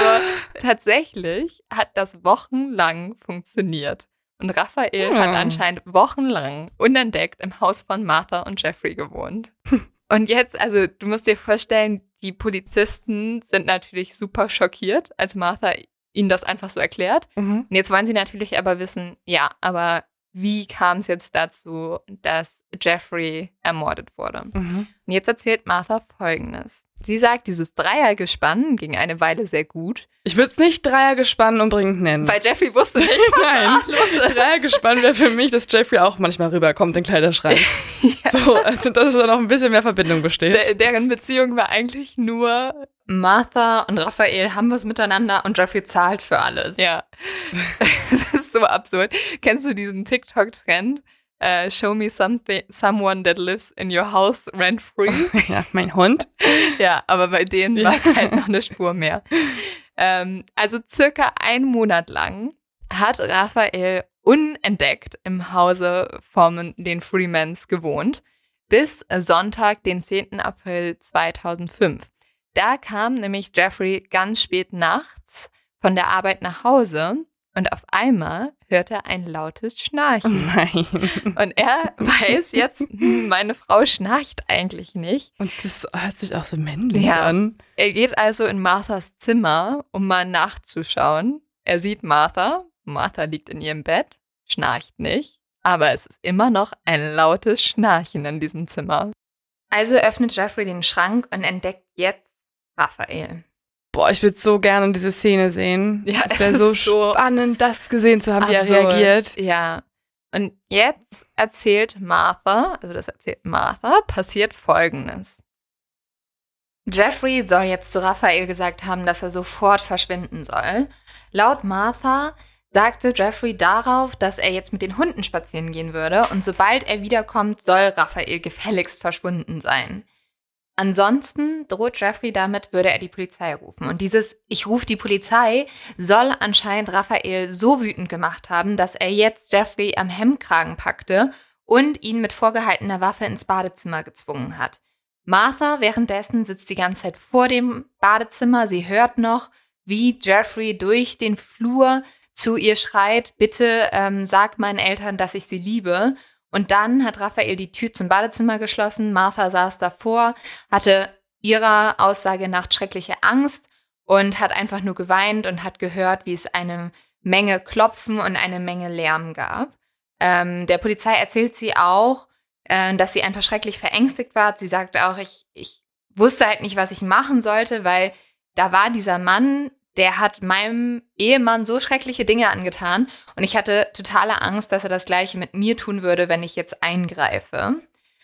Speaker 1: tatsächlich hat das wochenlang funktioniert. Und Raphael
Speaker 2: Hm.
Speaker 1: hat anscheinend wochenlang unentdeckt im Haus von Martha und Jeffrey gewohnt. Und jetzt, also du musst dir vorstellen, die Polizisten sind natürlich super schockiert, als Martha ihnen das einfach so erklärt.
Speaker 2: Mhm.
Speaker 1: Und jetzt wollen sie natürlich aber wissen, ja, aber wie kam es jetzt dazu, dass Jeffrey ermordet wurde?
Speaker 2: Mhm.
Speaker 1: Und jetzt erzählt Martha Folgendes. Sie sagt, dieses Dreiergespann ging eine Weile sehr gut,
Speaker 2: Ich würde es nicht Dreiergespann unbedingt nennen.
Speaker 1: weil Jeffrey wusste nicht, was
Speaker 2: Nein,
Speaker 1: da los ist.
Speaker 2: Dreiergespann wäre für mich, dass Jeffrey auch manchmal rüberkommt in den Kleiderschrank.
Speaker 1: Ja.
Speaker 2: So, also dass da noch ein bisschen mehr Verbindung besteht.
Speaker 1: Der, deren Beziehung war eigentlich nur Martha und Raphael haben was miteinander und Jeffrey zahlt für alles. Ja. Das ist so absurd. Kennst du diesen TikTok-Trend? Uh, show me something, someone that lives in your house rent free.
Speaker 2: Ja, mein Hund.
Speaker 1: Ja, aber bei denen
Speaker 2: Ja.
Speaker 1: war es halt noch eine Spur mehr. Ähm, also circa einen Monat lang hat Raphael unentdeckt im Hause von den Freemans gewohnt, bis Sonntag, den zehnten April zweitausendfünf. Da kam nämlich Jeffrey ganz spät nachts von der Arbeit nach Hause und auf einmal hört er ein lautes Schnarchen.
Speaker 2: Nein.
Speaker 1: Und er weiß jetzt, hm, meine Frau schnarcht eigentlich nicht.
Speaker 2: Und das hört sich auch so männlich
Speaker 1: Ja.
Speaker 2: an.
Speaker 1: Er geht also in Marthas Zimmer, um mal nachzuschauen. Er sieht Martha. Martha liegt in ihrem Bett, schnarcht nicht, aber es ist immer noch ein lautes Schnarchen in diesem Zimmer. Also öffnet Jeffrey den Schrank und entdeckt jetzt Raphael.
Speaker 2: Boah, ich würde so gerne diese Szene sehen.
Speaker 1: Ja,
Speaker 2: es
Speaker 1: es
Speaker 2: wäre so
Speaker 1: ist so
Speaker 2: spannend, das gesehen zu haben, wie er
Speaker 1: Absurd.
Speaker 2: reagiert.
Speaker 1: Ja. Und jetzt erzählt Martha, also das erzählt Martha, passiert Folgendes. Jeffrey soll jetzt zu Raphael gesagt haben, dass er sofort verschwinden soll. Laut Martha sagte Jeffrey darauf, dass er jetzt mit den Hunden spazieren gehen würde und sobald er wiederkommt, soll Raphael gefälligst verschwunden sein. Ansonsten droht Jeffrey damit, würde er die Polizei rufen. Und dieses Ich rufe die Polizei soll anscheinend Raphael so wütend gemacht haben, dass er jetzt Jeffrey am Hemdkragen packte und ihn mit vorgehaltener Waffe ins Badezimmer gezwungen hat. Martha währenddessen sitzt die ganze Zeit vor dem Badezimmer. Sie hört noch, wie Jeffrey durch den Flur zu ihr schreit, bitte ähm, sag meinen Eltern, dass ich sie liebe. Und dann hat Raphael die Tür zum Badezimmer geschlossen. Martha saß davor, hatte ihrer Aussage nach schreckliche Angst und hat einfach nur geweint und hat gehört, wie es eine Menge Klopfen und eine Menge Lärm gab. Ähm, der Polizei erzählt sie auch, äh, dass sie einfach schrecklich verängstigt war. Sie sagte auch, ich, ich wusste halt nicht, was ich machen sollte, weil da war dieser Mann, der hat meinem Ehemann so schreckliche Dinge angetan und ich hatte totale Angst, dass er das Gleiche mit mir tun würde, wenn ich jetzt eingreife.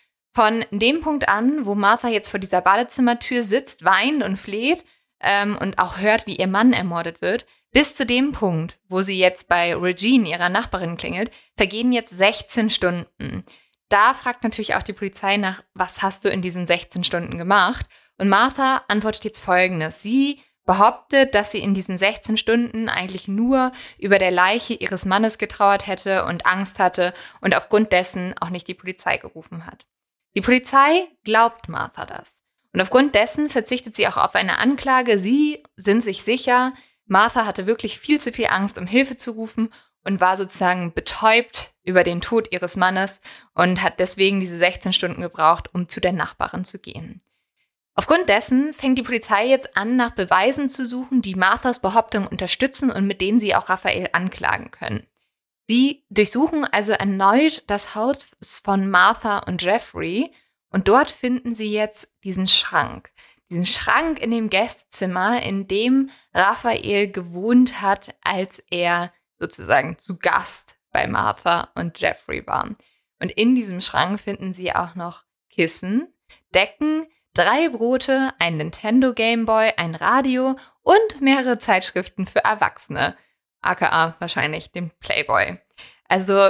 Speaker 1: Von dem Punkt an, wo Martha jetzt vor dieser Badezimmertür sitzt, weint und fleht ähm, und auch hört, wie ihr Mann ermordet wird, bis zu dem Punkt, wo sie jetzt bei Regine, ihrer Nachbarin, klingelt, vergehen jetzt sechzehn Stunden. Da fragt natürlich auch die Polizei nach, was hast du in diesen sechzehn Stunden gemacht? Und Martha antwortet jetzt Folgendes. Sie behauptet, dass sie in diesen sechzehn Stunden eigentlich nur über der Leiche ihres Mannes getrauert hätte und Angst hatte und aufgrund dessen auch nicht die Polizei gerufen hat. Die Polizei glaubt Martha das. Und aufgrund dessen verzichtet sie auch auf eine Anklage. Sie sind sich sicher, Martha hatte wirklich viel zu viel Angst, um Hilfe zu rufen und war sozusagen betäubt über den Tod ihres Mannes und hat deswegen diese sechzehn Stunden gebraucht, um zu der Nachbarin zu gehen. Aufgrund dessen fängt die Polizei jetzt an, nach Beweisen zu suchen, die Marthas Behauptung unterstützen und mit denen sie auch Raphael anklagen können. Sie durchsuchen also erneut das Haus von Martha und Jeffrey und dort finden sie jetzt diesen Schrank. Diesen Schrank in dem Gästezimmer, in dem Raphael gewohnt hat, als er sozusagen zu Gast bei Martha und Jeffrey war. Und in diesem Schrank finden sie auch noch Kissen, Decken, drei Brote, ein Nintendo Gameboy, ein Radio und mehrere Zeitschriften für Erwachsene, aka wahrscheinlich den Playboy. Also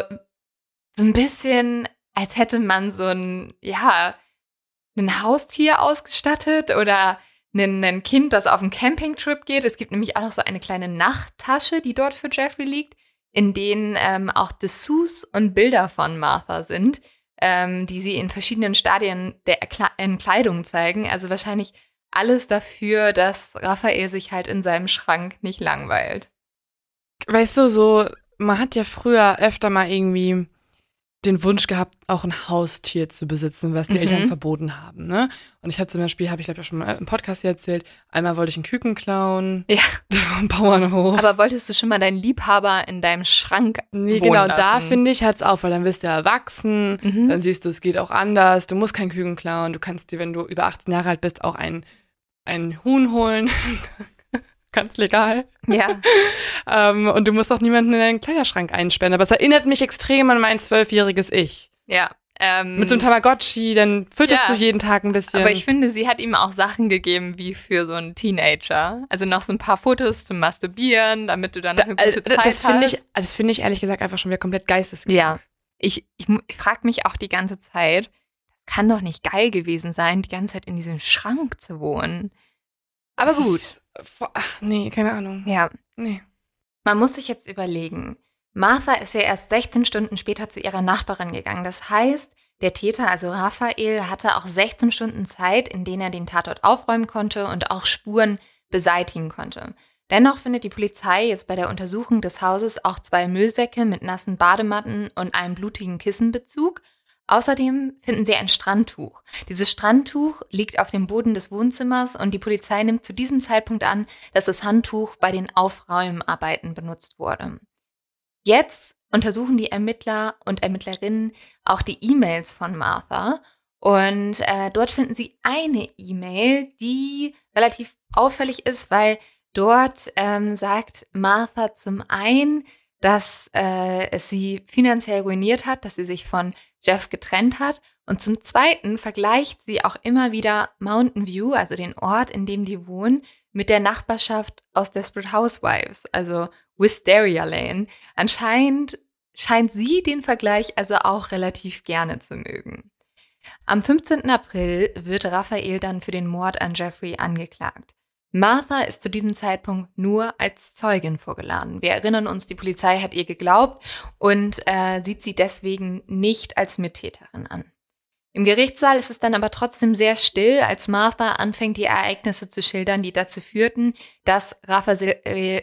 Speaker 1: so ein bisschen, als hätte man so ein, ja, ein Haustier ausgestattet oder ein, ein Kind, das auf einen Campingtrip geht. Es gibt nämlich auch noch so eine kleine Nachttasche, die dort für Jeffrey liegt, in denen ähm, auch Dessous und Bilder von Martha sind, Ähm, die sie in verschiedenen Stadien der Erkle- Entkleidung zeigen. Also wahrscheinlich alles dafür, dass Raphael sich halt in seinem Schrank nicht langweilt.
Speaker 2: Weißt du, so, man hat ja früher öfter mal irgendwie den Wunsch gehabt, auch ein Haustier zu besitzen, was die
Speaker 1: Mhm.
Speaker 2: Eltern verboten haben, ne? Und ich habe zum Beispiel, habe ich glaube ich schon mal im Podcast hier erzählt, einmal wollte ich einen Küken klauen,
Speaker 1: Ja.
Speaker 2: vom Bauernhof.
Speaker 1: Aber wolltest du schon mal deinen Liebhaber in deinem Schrank
Speaker 2: Nee,
Speaker 1: wohnen
Speaker 2: genau,
Speaker 1: lassen?
Speaker 2: da finde ich, hat's auf, weil dann wirst du ja erwachsen,
Speaker 1: Mhm.
Speaker 2: dann siehst du, es geht auch anders, du musst keinen Küken klauen, du kannst dir, wenn du über achtzehn Jahre alt bist, auch ein, ein Huhn holen. Ganz legal.
Speaker 1: Ja.
Speaker 2: ähm, und du musst auch niemanden in deinen Kleiderschrank einsperren. Aber es erinnert mich extrem an mein zwölfjähriges Ich.
Speaker 1: Ja. Ähm,
Speaker 2: Mit so einem Tamagotchi, dann fütterst
Speaker 1: ja.
Speaker 2: du jeden Tag ein bisschen.
Speaker 1: Aber ich finde, sie hat ihm auch Sachen gegeben wie für so einen Teenager. Also noch so ein paar Fotos zum Masturbieren, damit du dann noch eine
Speaker 2: da,
Speaker 1: gute
Speaker 2: äh,
Speaker 1: Zeit
Speaker 2: das finde
Speaker 1: hast.
Speaker 2: ich, das finde ich ehrlich gesagt einfach schon wieder komplett geisteskrank.
Speaker 1: Ja. Ich, ich, ich frage mich auch die ganze Zeit, kann doch nicht geil gewesen sein, die ganze Zeit in diesem Schrank zu wohnen. Aber
Speaker 2: Das
Speaker 1: gut.
Speaker 2: ist, ach, nee, keine Ahnung.
Speaker 1: Ja.
Speaker 2: Nee.
Speaker 1: Man muss sich jetzt überlegen. Martha ist ja erst sechzehn Stunden später zu ihrer Nachbarin gegangen. Das heißt, der Täter, also Raphael, hatte auch sechzehn Stunden Zeit, in denen er den Tatort aufräumen konnte und auch Spuren beseitigen konnte. Dennoch findet die Polizei jetzt bei der Untersuchung des Hauses auch zwei Müllsäcke mit nassen Badematten und einem blutigen Kissenbezug. Außerdem finden sie ein Strandtuch. Dieses Strandtuch liegt auf dem Boden des Wohnzimmers und die Polizei nimmt zu diesem Zeitpunkt an, dass das Handtuch bei den Aufräumarbeiten benutzt wurde. Jetzt untersuchen die Ermittler und Ermittlerinnen auch die E-Mails von Martha und äh, dort finden sie eine E-Mail, die relativ auffällig ist, weil dort ähm, sagt Martha zum einen, dass äh, es sie finanziell ruiniert hat, dass sie sich von Jeff getrennt hat. Und zum Zweiten vergleicht sie auch immer wieder Mountain View, also den Ort, in dem die wohnen, mit der Nachbarschaft aus Desperate Housewives, also Wisteria Lane. Anscheinend scheint sie den Vergleich also auch relativ gerne zu mögen. Am fünfzehnten April wird Raphael dann für den Mord an Jeffrey angeklagt. Martha ist zu diesem Zeitpunkt nur als Zeugin vorgeladen. Wir erinnern uns, die Polizei hat ihr geglaubt und äh, sieht sie deswegen nicht als Mittäterin an. Im Gerichtssaal ist es dann aber trotzdem sehr still, als Martha anfängt, die Ereignisse zu schildern, die dazu führten, dass Raphael,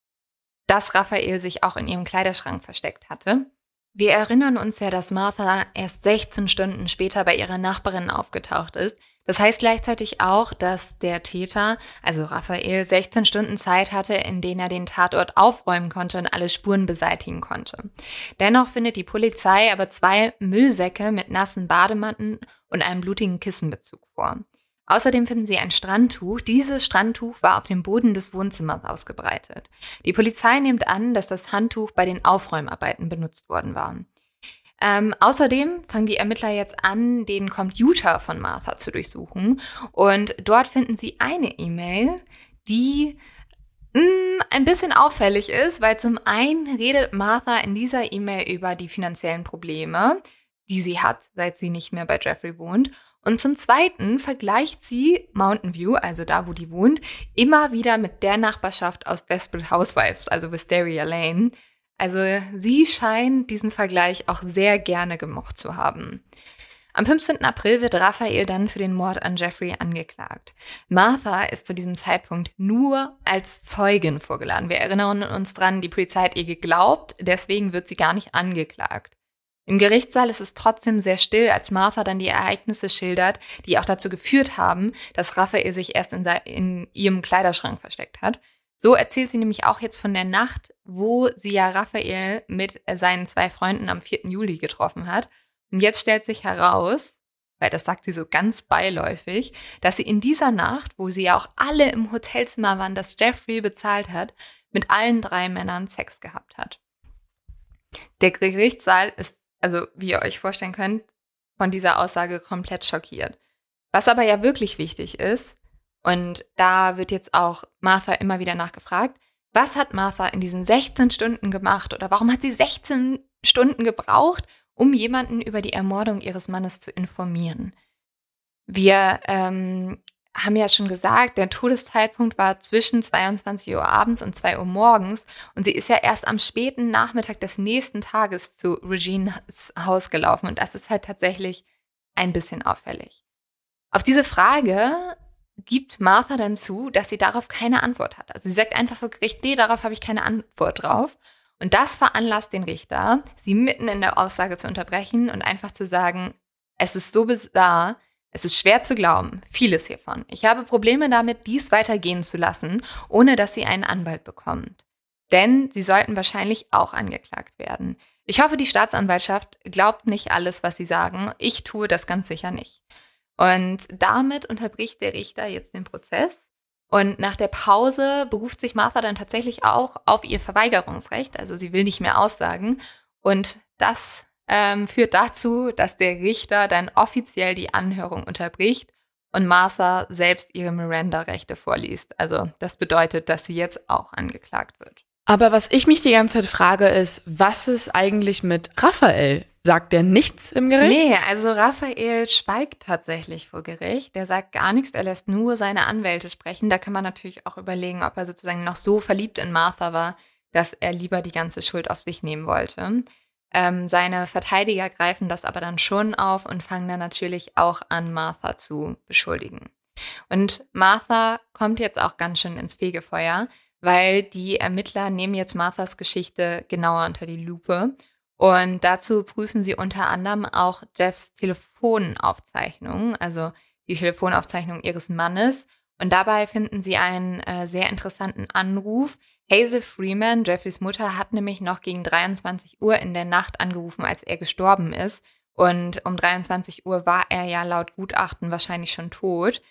Speaker 1: dass Raphael sich auch in ihrem Kleiderschrank versteckt hatte. Wir erinnern uns ja, dass Martha erst sechzehn Stunden später bei ihrer Nachbarin aufgetaucht ist. Das heißt gleichzeitig auch, dass der Täter, also Raphael, sechzehn Stunden Zeit hatte, in denen er den Tatort aufräumen konnte und alle Spuren beseitigen konnte. Dennoch findet die Polizei aber zwei Müllsäcke mit nassen Badematten und einem blutigen Kissenbezug vor. Außerdem finden sie ein Strandtuch. Dieses Strandtuch war auf dem Boden des Wohnzimmers ausgebreitet. Die Polizei nimmt an, dass das Handtuch bei den Aufräumarbeiten benutzt worden war. Ähm, außerdem fangen die Ermittler jetzt an, den Computer von Martha zu durchsuchen. Und dort finden sie eine E-Mail, die mh, ein bisschen auffällig ist, weil zum einen redet Martha in dieser E-Mail über die finanziellen Probleme, die sie hat, seit sie nicht mehr bei Jeffrey wohnt. Und zum Zweiten vergleicht sie Mountain View, also da, wo die wohnt, immer wieder mit der Nachbarschaft aus Desperate Housewives, also Wisteria Lane. Also sie scheint diesen Vergleich auch sehr gerne gemocht zu haben. Am fünfzehnten April wird Raphael dann für den Mord an Jeffrey angeklagt. Martha ist zu diesem Zeitpunkt nur als Zeugin vorgeladen. Wir erinnern uns dran, die Polizei hat ihr geglaubt, deswegen wird sie gar nicht angeklagt. Im Gerichtssaal ist es trotzdem sehr still, als Martha dann die Ereignisse schildert, die auch dazu geführt haben, dass Raphael sich erst in, in ihrem Kleiderschrank versteckt hat. So erzählt sie nämlich auch jetzt von der Nacht, wo sie ja Raphael mit seinen zwei Freunden am vierten Juli getroffen hat. Und jetzt stellt sich heraus, weil das sagt sie so ganz beiläufig, dass sie in dieser Nacht, wo sie ja auch alle im Hotelzimmer waren, das Jeffrey bezahlt hat, mit allen drei Männern Sex gehabt hat. Der Gerichtssaal ist, also wie ihr euch vorstellen könnt, von dieser Aussage komplett schockiert. Was aber ja wirklich wichtig ist, und da wird jetzt auch Martha immer wieder nachgefragt, was hat Martha in diesen sechzehn Stunden gemacht oder warum hat sie sechzehn Stunden gebraucht, um jemanden über die Ermordung ihres Mannes zu informieren? Wir ähm, haben ja schon gesagt, der Todeszeitpunkt war zwischen zweiundzwanzig Uhr abends und zwei Uhr morgens und sie ist ja erst am späten Nachmittag des nächsten Tages zu Regines Haus gelaufen und das ist halt tatsächlich ein bisschen auffällig. Auf diese Frage gibt Martha dann zu, dass sie darauf keine Antwort hat. Also sie sagt einfach vor Gericht, nee, darauf habe ich keine Antwort drauf. Und das veranlasst den Richter, sie mitten in der Aussage zu unterbrechen und einfach zu sagen, es ist so bizarr, es ist schwer zu glauben, vieles hiervon. Ich habe Probleme damit, dies weitergehen zu lassen, ohne dass sie einen Anwalt bekommt. Denn sie sollten wahrscheinlich auch angeklagt werden. Ich hoffe, die Staatsanwaltschaft glaubt nicht alles, was sie sagen. Ich tue das ganz sicher nicht. Und damit unterbricht der Richter jetzt den Prozess. Und nach der Pause beruft sich Martha dann tatsächlich auch auf ihr Verweigerungsrecht. Also sie will nicht mehr aussagen. Und das ähm, führt dazu, dass der Richter dann offiziell die Anhörung unterbricht und Martha selbst ihre Miranda-Rechte vorliest. Also das bedeutet, dass sie jetzt auch angeklagt wird.
Speaker 2: Aber was ich mich die ganze Zeit frage, ist, was ist eigentlich mit Raphael? Sagt der nichts im Gericht?
Speaker 1: Nee, also Raphael schweigt tatsächlich vor Gericht. Der sagt gar nichts, er lässt nur seine Anwälte sprechen. Da kann man natürlich auch überlegen, ob er sozusagen noch so verliebt in Martha war, dass er lieber die ganze Schuld auf sich nehmen wollte. Ähm, seine Verteidiger greifen das aber dann schon auf und fangen dann natürlich auch an, Martha zu beschuldigen. Und Martha kommt jetzt auch ganz schön ins Fegefeuer, weil die Ermittler nehmen jetzt Marthas Geschichte genauer unter die Lupe. Und dazu prüfen sie unter anderem auch Jeffs Telefonaufzeichnungen, also die Telefonaufzeichnung ihres Mannes. Und dabei finden sie einen äh, sehr interessanten Anruf. Hazel Freeman, Jeffreys Mutter, hat nämlich noch gegen dreiundzwanzig Uhr in der Nacht angerufen, als er gestorben ist. Und um dreiundzwanzig Uhr war er ja laut Gutachten wahrscheinlich schon tot.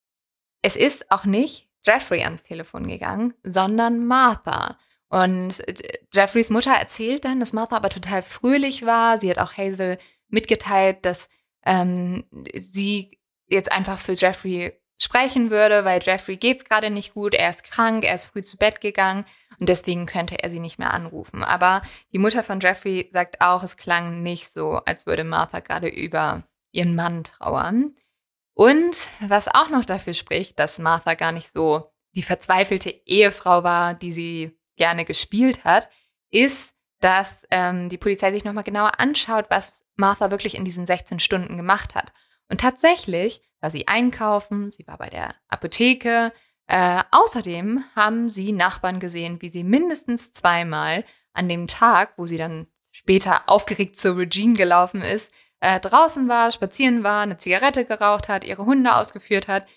Speaker 1: Es ist auch nicht Jeffrey ans Telefon gegangen, sondern Martha. Und Jeffreys Mutter erzählt dann, dass Martha aber total fröhlich war. Sie hat auch Hazel mitgeteilt, dass ähm, sie jetzt einfach für Jeffrey sprechen würde, weil Jeffrey geht's gerade nicht gut, er ist krank, er ist früh zu Bett gegangen und deswegen könnte er sie nicht mehr anrufen. Aber die Mutter von Jeffrey sagt auch, es klang nicht so, als würde Martha gerade über ihren Mann trauern. Und was auch noch dafür spricht, dass Martha gar nicht so die verzweifelte Ehefrau war, die sie gerne gespielt hat, ist, dass ähm, die Polizei sich nochmal genauer anschaut, was Martha wirklich in diesen sechzehn Stunden gemacht hat. Und tatsächlich war sie einkaufen, sie war bei der Apotheke. Äh, außerdem haben sie Nachbarn gesehen, wie sie mindestens zweimal an dem Tag, wo sie dann später aufgeregt zur Regine gelaufen ist, äh, draußen war, spazieren war, eine Zigarette geraucht hat, ihre Hunde ausgeführt hat.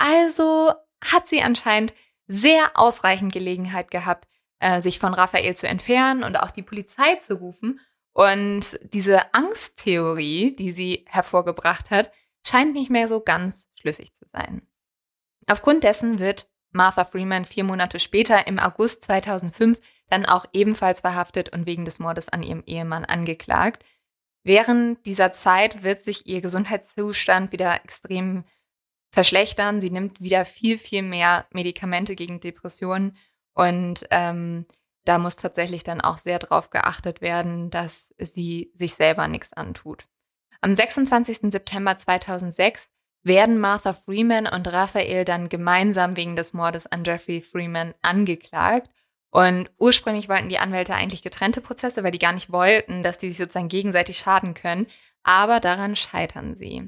Speaker 1: Also hat sie anscheinend sehr ausreichend Gelegenheit gehabt, äh, sich von Raphael zu entfernen und auch die Polizei zu rufen. Und diese Angsttheorie, die sie hervorgebracht hat, scheint nicht mehr so ganz schlüssig zu sein. Aufgrund dessen wird Martha Freeman vier Monate später im August zweitausendfünf dann auch ebenfalls verhaftet und wegen des Mordes an ihrem Ehemann angeklagt. Während dieser Zeit wird sich ihr Gesundheitszustand wieder extrem verschlechtern. Sie nimmt wieder viel, viel mehr Medikamente gegen Depressionen und ähm, da muss tatsächlich dann auch sehr darauf geachtet werden, dass sie sich selber nichts antut. Am sechsundzwanzigsten September zweitausendsechs werden Martha Freeman und Raphael dann gemeinsam wegen des Mordes an Jeffrey Freeman angeklagt. Und ursprünglich wollten die Anwälte eigentlich getrennte Prozesse, weil die gar nicht wollten, dass die sich sozusagen gegenseitig schaden können. Aber daran scheitern sie.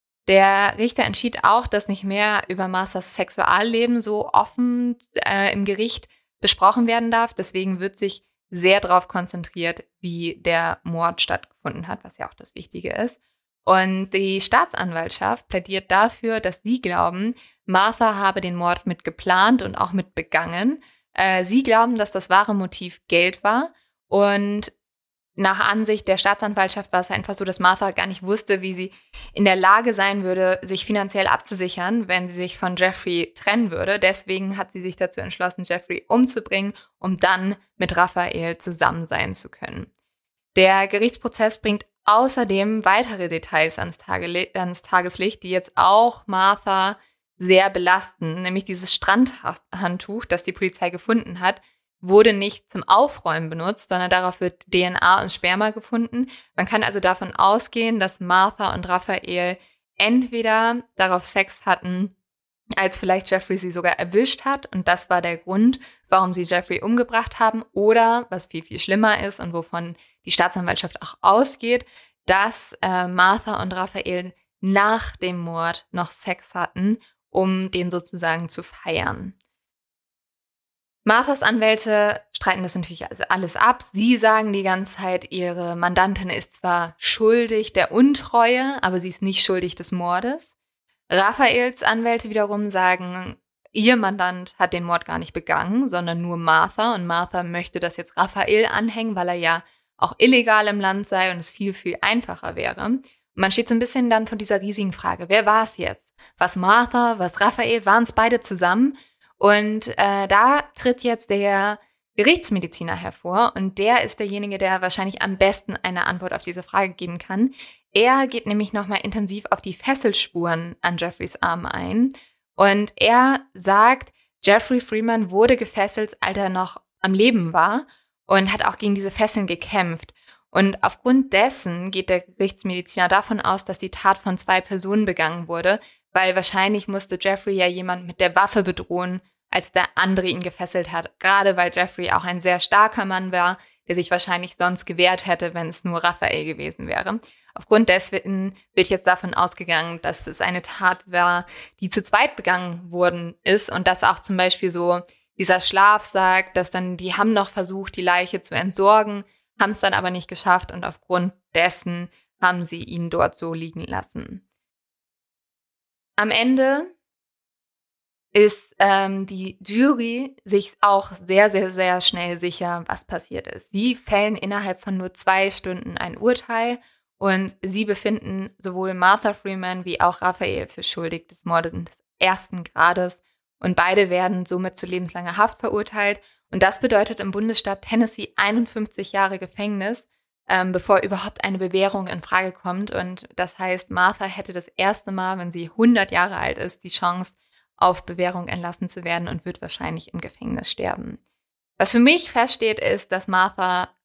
Speaker 1: Der Richter entschied auch, dass nicht mehr über Marthas Sexualleben so offen äh, im Gericht besprochen werden darf. Deswegen wird sich sehr darauf konzentriert, wie der Mord stattgefunden hat, was ja auch das Wichtige ist. Und die Staatsanwaltschaft plädiert dafür, dass sie glauben, Martha habe den Mord mit geplant und auch mit begangen. Äh, sie glauben, dass das wahre Motiv Geld war. Und nach Ansicht der Staatsanwaltschaft war es einfach so, dass Martha gar nicht wusste, wie sie in der Lage sein würde, sich finanziell abzusichern, wenn sie sich von Jeffrey trennen würde. Deswegen hat sie sich dazu entschlossen, Jeffrey umzubringen, um dann mit Raphael zusammen sein zu können. Der Gerichtsprozess bringt außerdem weitere Details ans, Tage, ans Tageslicht, die jetzt auch Martha sehr belasten, nämlich dieses Strandhandtuch, das die Polizei gefunden hat, wurde nicht zum Aufräumen benutzt, sondern darauf wird D N A und Sperma gefunden. Man kann also davon ausgehen, dass Martha und Raphael entweder darauf Sex hatten, als vielleicht Jeffrey sie sogar erwischt hat und das war der Grund, warum sie Jeffrey umgebracht haben, oder, was viel, viel schlimmer ist und wovon die Staatsanwaltschaft auch ausgeht, dass äh, Martha und Raphael nach dem Mord noch Sex hatten, um den sozusagen zu feiern. Marthas Anwälte streiten das natürlich alles ab. Sie sagen die ganze Zeit, ihre Mandantin ist zwar schuldig der Untreue, aber sie ist nicht schuldig des Mordes. Raphaels Anwälte wiederum sagen, ihr Mandant hat den Mord gar nicht begangen, sondern nur Martha. Und Martha möchte das jetzt Raphael anhängen, weil er ja auch illegal im Land sei und es viel, viel einfacher wäre. Und man steht so ein bisschen dann vor dieser riesigen Frage, wer war es jetzt? Was Martha, was Raphael, waren es beide zusammen? Und äh, da tritt jetzt der Gerichtsmediziner hervor und der ist derjenige, der wahrscheinlich am besten eine Antwort auf diese Frage geben kann. Er geht nämlich nochmal intensiv auf die Fesselspuren an Jeffreys Arm ein und er sagt, Jeffrey Freeman wurde gefesselt, als er noch am Leben war und hat auch gegen diese Fesseln gekämpft. Und aufgrund dessen geht der Gerichtsmediziner davon aus, dass die Tat von zwei Personen begangen wurde, weil wahrscheinlich musste Jeffrey ja jemand mit der Waffe bedrohen, als der andere ihn gefesselt hat. Gerade weil Jeffrey auch ein sehr starker Mann war, der sich wahrscheinlich sonst gewehrt hätte, wenn es nur Raphael gewesen wäre. Aufgrund dessen wird jetzt davon ausgegangen, dass es eine Tat war, die zu zweit begangen worden ist und dass auch zum Beispiel so dieser Schlaf sagt, dass dann die haben noch versucht, die Leiche zu entsorgen, haben es dann aber nicht geschafft und aufgrund dessen haben sie ihn dort so liegen lassen. Am Ende ist ähm, die Jury sich auch sehr, sehr, sehr schnell sicher, was passiert ist. Sie fällen innerhalb von nur zwei Stunden ein Urteil und sie befinden sowohl Martha Freeman wie auch Raphael für schuldig des Mordes des ersten Grades und beide werden somit zu lebenslanger Haft verurteilt. Und das bedeutet im Bundesstaat Tennessee einundfünfzig Jahre Gefängnis, Ähm, bevor überhaupt eine Bewährung in Frage kommt. Und das heißt, Martha hätte das erste Mal, wenn sie hundert Jahre alt ist, die Chance, auf Bewährung entlassen zu werden und wird wahrscheinlich im Gefängnis sterben. Was für mich feststeht, ist, dass Martha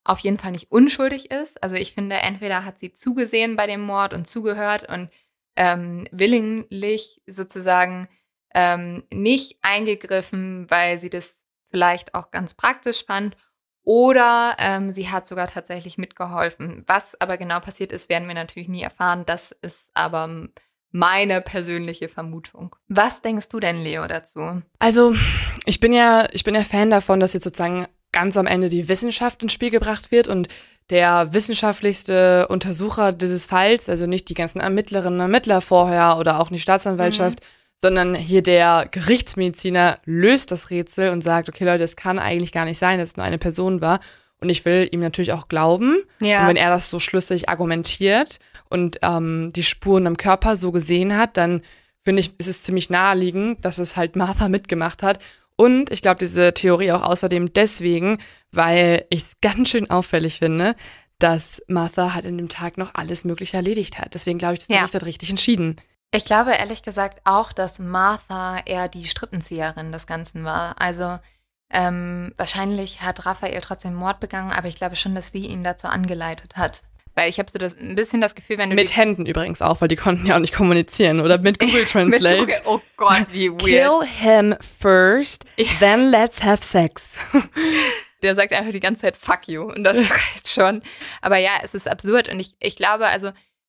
Speaker 1: auf jeden Fall nicht unschuldig ist. Also ich finde, entweder hat sie zugesehen bei dem Mord und zugehört und ähm, willentlich sozusagen ähm, nicht eingegriffen, weil sie das vielleicht auch ganz praktisch fand, oder ähm, sie hat sogar tatsächlich mitgeholfen. Was aber genau passiert ist, werden wir natürlich nie erfahren. Das ist aber meine persönliche Vermutung. Was denkst du denn, Leo, dazu?
Speaker 2: Also, ich bin ja, ich bin ja Fan davon, dass jetzt sozusagen ganz am Ende die Wissenschaft ins Spiel gebracht wird und der wissenschaftlichste Untersucher dieses Falls, also nicht die ganzen Ermittlerinnen und Ermittler vorher oder auch nicht Staatsanwaltschaft, mhm. sondern hier der Gerichtsmediziner löst das Rätsel und sagt, okay Leute, es kann eigentlich gar nicht sein, dass es nur eine Person war. Und ich will ihm natürlich auch glauben. Ja. Und wenn er das so schlüssig argumentiert und ähm, die Spuren am Körper so gesehen hat, dann finde ich, ist es ziemlich naheliegend, dass es halt Martha mitgemacht hat. Und ich glaube, diese Theorie auch außerdem deswegen, weil ich es ganz schön auffällig finde, dass Martha halt in dem Tag noch alles Mögliche erledigt hat. Deswegen glaube ich, das ja. Gericht hat richtig entschieden.
Speaker 1: Ich glaube ehrlich gesagt auch, dass Martha eher die Strippenzieherin des Ganzen war. Also ähm, wahrscheinlich hat Raphael trotzdem Mord begangen, aber ich glaube schon, dass sie ihn dazu angeleitet hat. Weil ich habe so das, ein bisschen das Gefühl, wenn du...
Speaker 2: Mit Händen übrigens auch, weil die konnten ja auch nicht kommunizieren. Oder mit Google Translate.
Speaker 1: mit Google, oh Gott, wie weird.
Speaker 2: Kill him first, then let's have sex.
Speaker 1: Der sagt einfach die ganze Zeit, fuck you. Und das reicht schon. Aber ja, es ist absurd. Und ich, ich glaube, also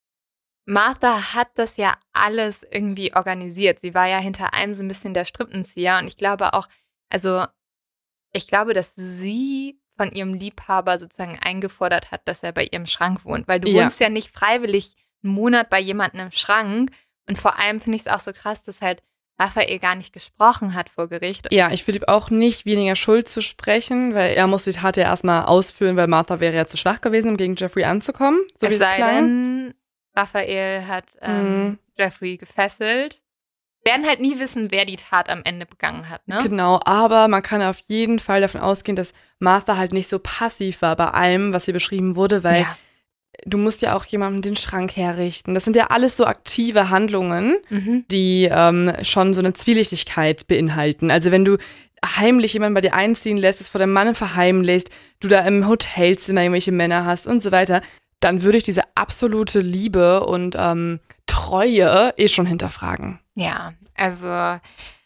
Speaker 1: Martha hat das ja alles irgendwie organisiert. Sie war ja hinter allem so ein bisschen der Strippenzieher. Und ich glaube auch, also ich glaube, dass sie von ihrem Liebhaber sozusagen eingefordert hat, dass er bei ihrem Schrank wohnt. Weil du ja. wohnst ja nicht freiwillig einen Monat bei jemandem im Schrank. Und vor allem finde ich es auch so krass, dass halt Raphael gar nicht gesprochen hat vor Gericht.
Speaker 2: Ja, ich würde ihm auch nicht weniger Schuld zu sprechen, weil er musste die Tat ja erstmal ausführen, weil Martha wäre ja zu schwach gewesen, um gegen Jeffrey anzukommen. So
Speaker 1: es sei denn, Raphael hat ähm, mm. Jeffrey gefesselt. Wir werden halt nie wissen, wer die Tat am Ende begangen hat, ne?
Speaker 2: Genau, aber man kann auf jeden Fall davon ausgehen, dass Martha halt nicht so passiv war bei allem, was hier beschrieben wurde, weil ja. du musst ja auch jemandem den Schrank herrichten. Das sind ja alles so aktive Handlungen, mhm. die ähm, schon so eine Zwielichtigkeit beinhalten. Also wenn du heimlich jemanden bei dir einziehen lässt, es vor deinem Mann verheimlichst, du da im Hotelzimmer irgendwelche Männer hast und so weiter, dann würde ich diese absolute Liebe und ähm, Treue eh schon hinterfragen.
Speaker 1: Ja, also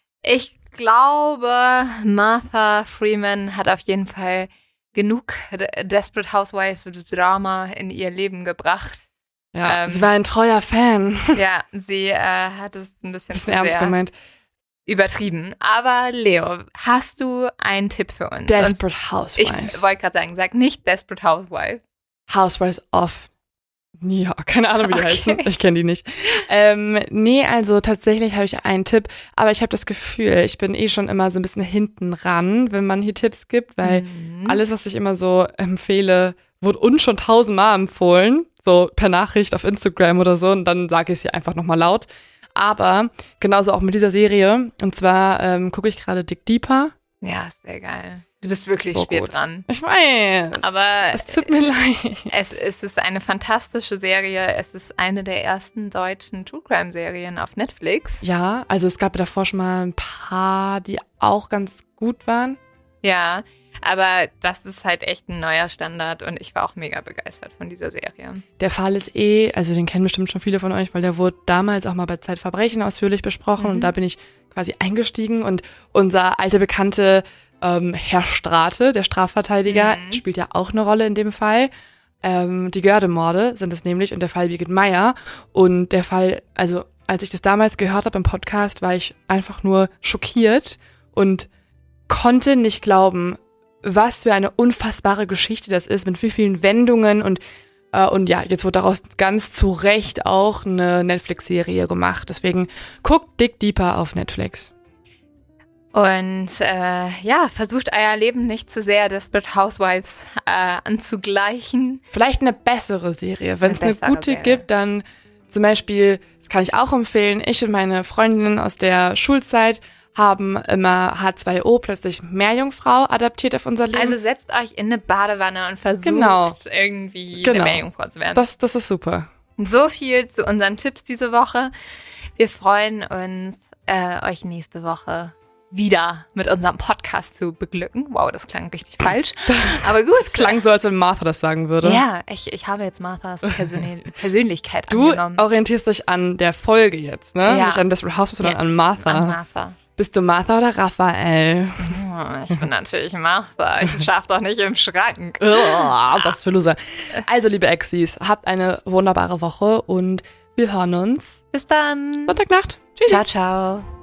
Speaker 1: ich glaube, Martha Freeman hat auf jeden Fall genug Desperate Housewives-Drama in ihr Leben gebracht.
Speaker 2: Ja, ähm, sie war ein treuer Fan.
Speaker 1: Ja, sie äh, hat es ein bisschen,
Speaker 2: bisschen ernst sehr gemeint.
Speaker 1: Übertrieben. Aber Leo, hast du einen Tipp für uns?
Speaker 2: Desperate Housewives.
Speaker 1: Ich wollte gerade sagen, sag nicht Desperate Housewives.
Speaker 2: Housewives of New York. Keine Ahnung, wie die
Speaker 1: okay.
Speaker 2: heißen. Ich kenne die nicht. Ähm, nee, also tatsächlich habe ich einen Tipp, aber ich habe das Gefühl, ich bin eh schon immer so ein bisschen hinten ran, wenn man hier Tipps gibt, weil mhm. alles, was ich immer so empfehle, wurde uns schon tausendmal empfohlen, so per Nachricht auf Instagram oder so, und dann sage ich es hier einfach nochmal laut. Aber genauso auch mit dieser Serie, und zwar ähm, gucke ich gerade Dig Deeper.
Speaker 1: Ja, sehr geil. Du bist wirklich so spät gut. dran.
Speaker 2: Ich weiß.
Speaker 1: Aber
Speaker 2: es tut mir leid.
Speaker 1: Es, es ist eine fantastische Serie. Es ist eine der ersten deutschen True-Crime-Serien auf Netflix.
Speaker 2: Ja, also es gab davor schon mal ein paar, die auch ganz gut waren.
Speaker 1: Ja, aber das ist halt echt ein neuer Standard und ich war auch mega begeistert von dieser Serie.
Speaker 2: Der Fall ist eh, also den kennen bestimmt schon viele von euch, weil der wurde damals auch mal bei Zeitverbrechen ausführlich besprochen mhm. und da bin ich quasi eingestiegen und unser alter Bekannte ähm, Herr Strate, der Strafverteidiger, mhm. spielt ja auch eine Rolle in dem Fall. Ähm, die Göhrde-Morde sind es nämlich und der Fall Birgit Meyer und der Fall, also als ich das damals gehört habe im Podcast, war ich einfach nur schockiert und konnte nicht glauben, was für eine unfassbare Geschichte das ist, mit wie vielen Wendungen und äh, und ja, jetzt wurde daraus ganz zu Recht auch eine Netflix-Serie gemacht. Deswegen guckt Dig Deeper auf Netflix.
Speaker 1: Und äh, ja, versucht euer Leben nicht zu sehr Desperate Housewives äh, anzugleichen.
Speaker 2: Vielleicht eine bessere Serie. Wenn es eine, eine gute Serie gibt, dann zum Beispiel, das kann ich auch empfehlen, ich und meine Freundinnen aus der Schulzeit haben immer H zwei O, plötzlich Meerjungfrau, adaptiert auf unser Leben.
Speaker 1: Also setzt euch in eine Badewanne und versucht
Speaker 2: genau.
Speaker 1: irgendwie
Speaker 2: genau.
Speaker 1: eine Meerjungfrau zu werden.
Speaker 2: Das, das ist super.
Speaker 1: So viel zu unseren Tipps diese Woche. Wir freuen uns, äh, euch nächste Woche wieder mit unserem Podcast zu beglücken. Wow, das klang richtig falsch. Aber gut.
Speaker 2: Das klang so, als wenn Martha das sagen würde.
Speaker 1: Ja, ich, ich habe jetzt Marthas Persön Persönlichkeit
Speaker 2: du
Speaker 1: angenommen.
Speaker 2: Du orientierst dich an der Folge jetzt, ne?
Speaker 1: Ja.
Speaker 2: Nicht an Desperate Housewives, sondern
Speaker 1: Ja,
Speaker 2: an Martha.
Speaker 1: An Martha.
Speaker 2: Bist du Martha oder Raphael?
Speaker 1: Oh, ich bin natürlich Martha. Ich schaff doch nicht im Schrank.
Speaker 2: Oh, was für Loser. Also, liebe Exis, habt eine wunderbare Woche und wir hören uns
Speaker 1: Bis dann.
Speaker 2: Sonntagnacht. Tschüss.
Speaker 1: Ciao, ciao.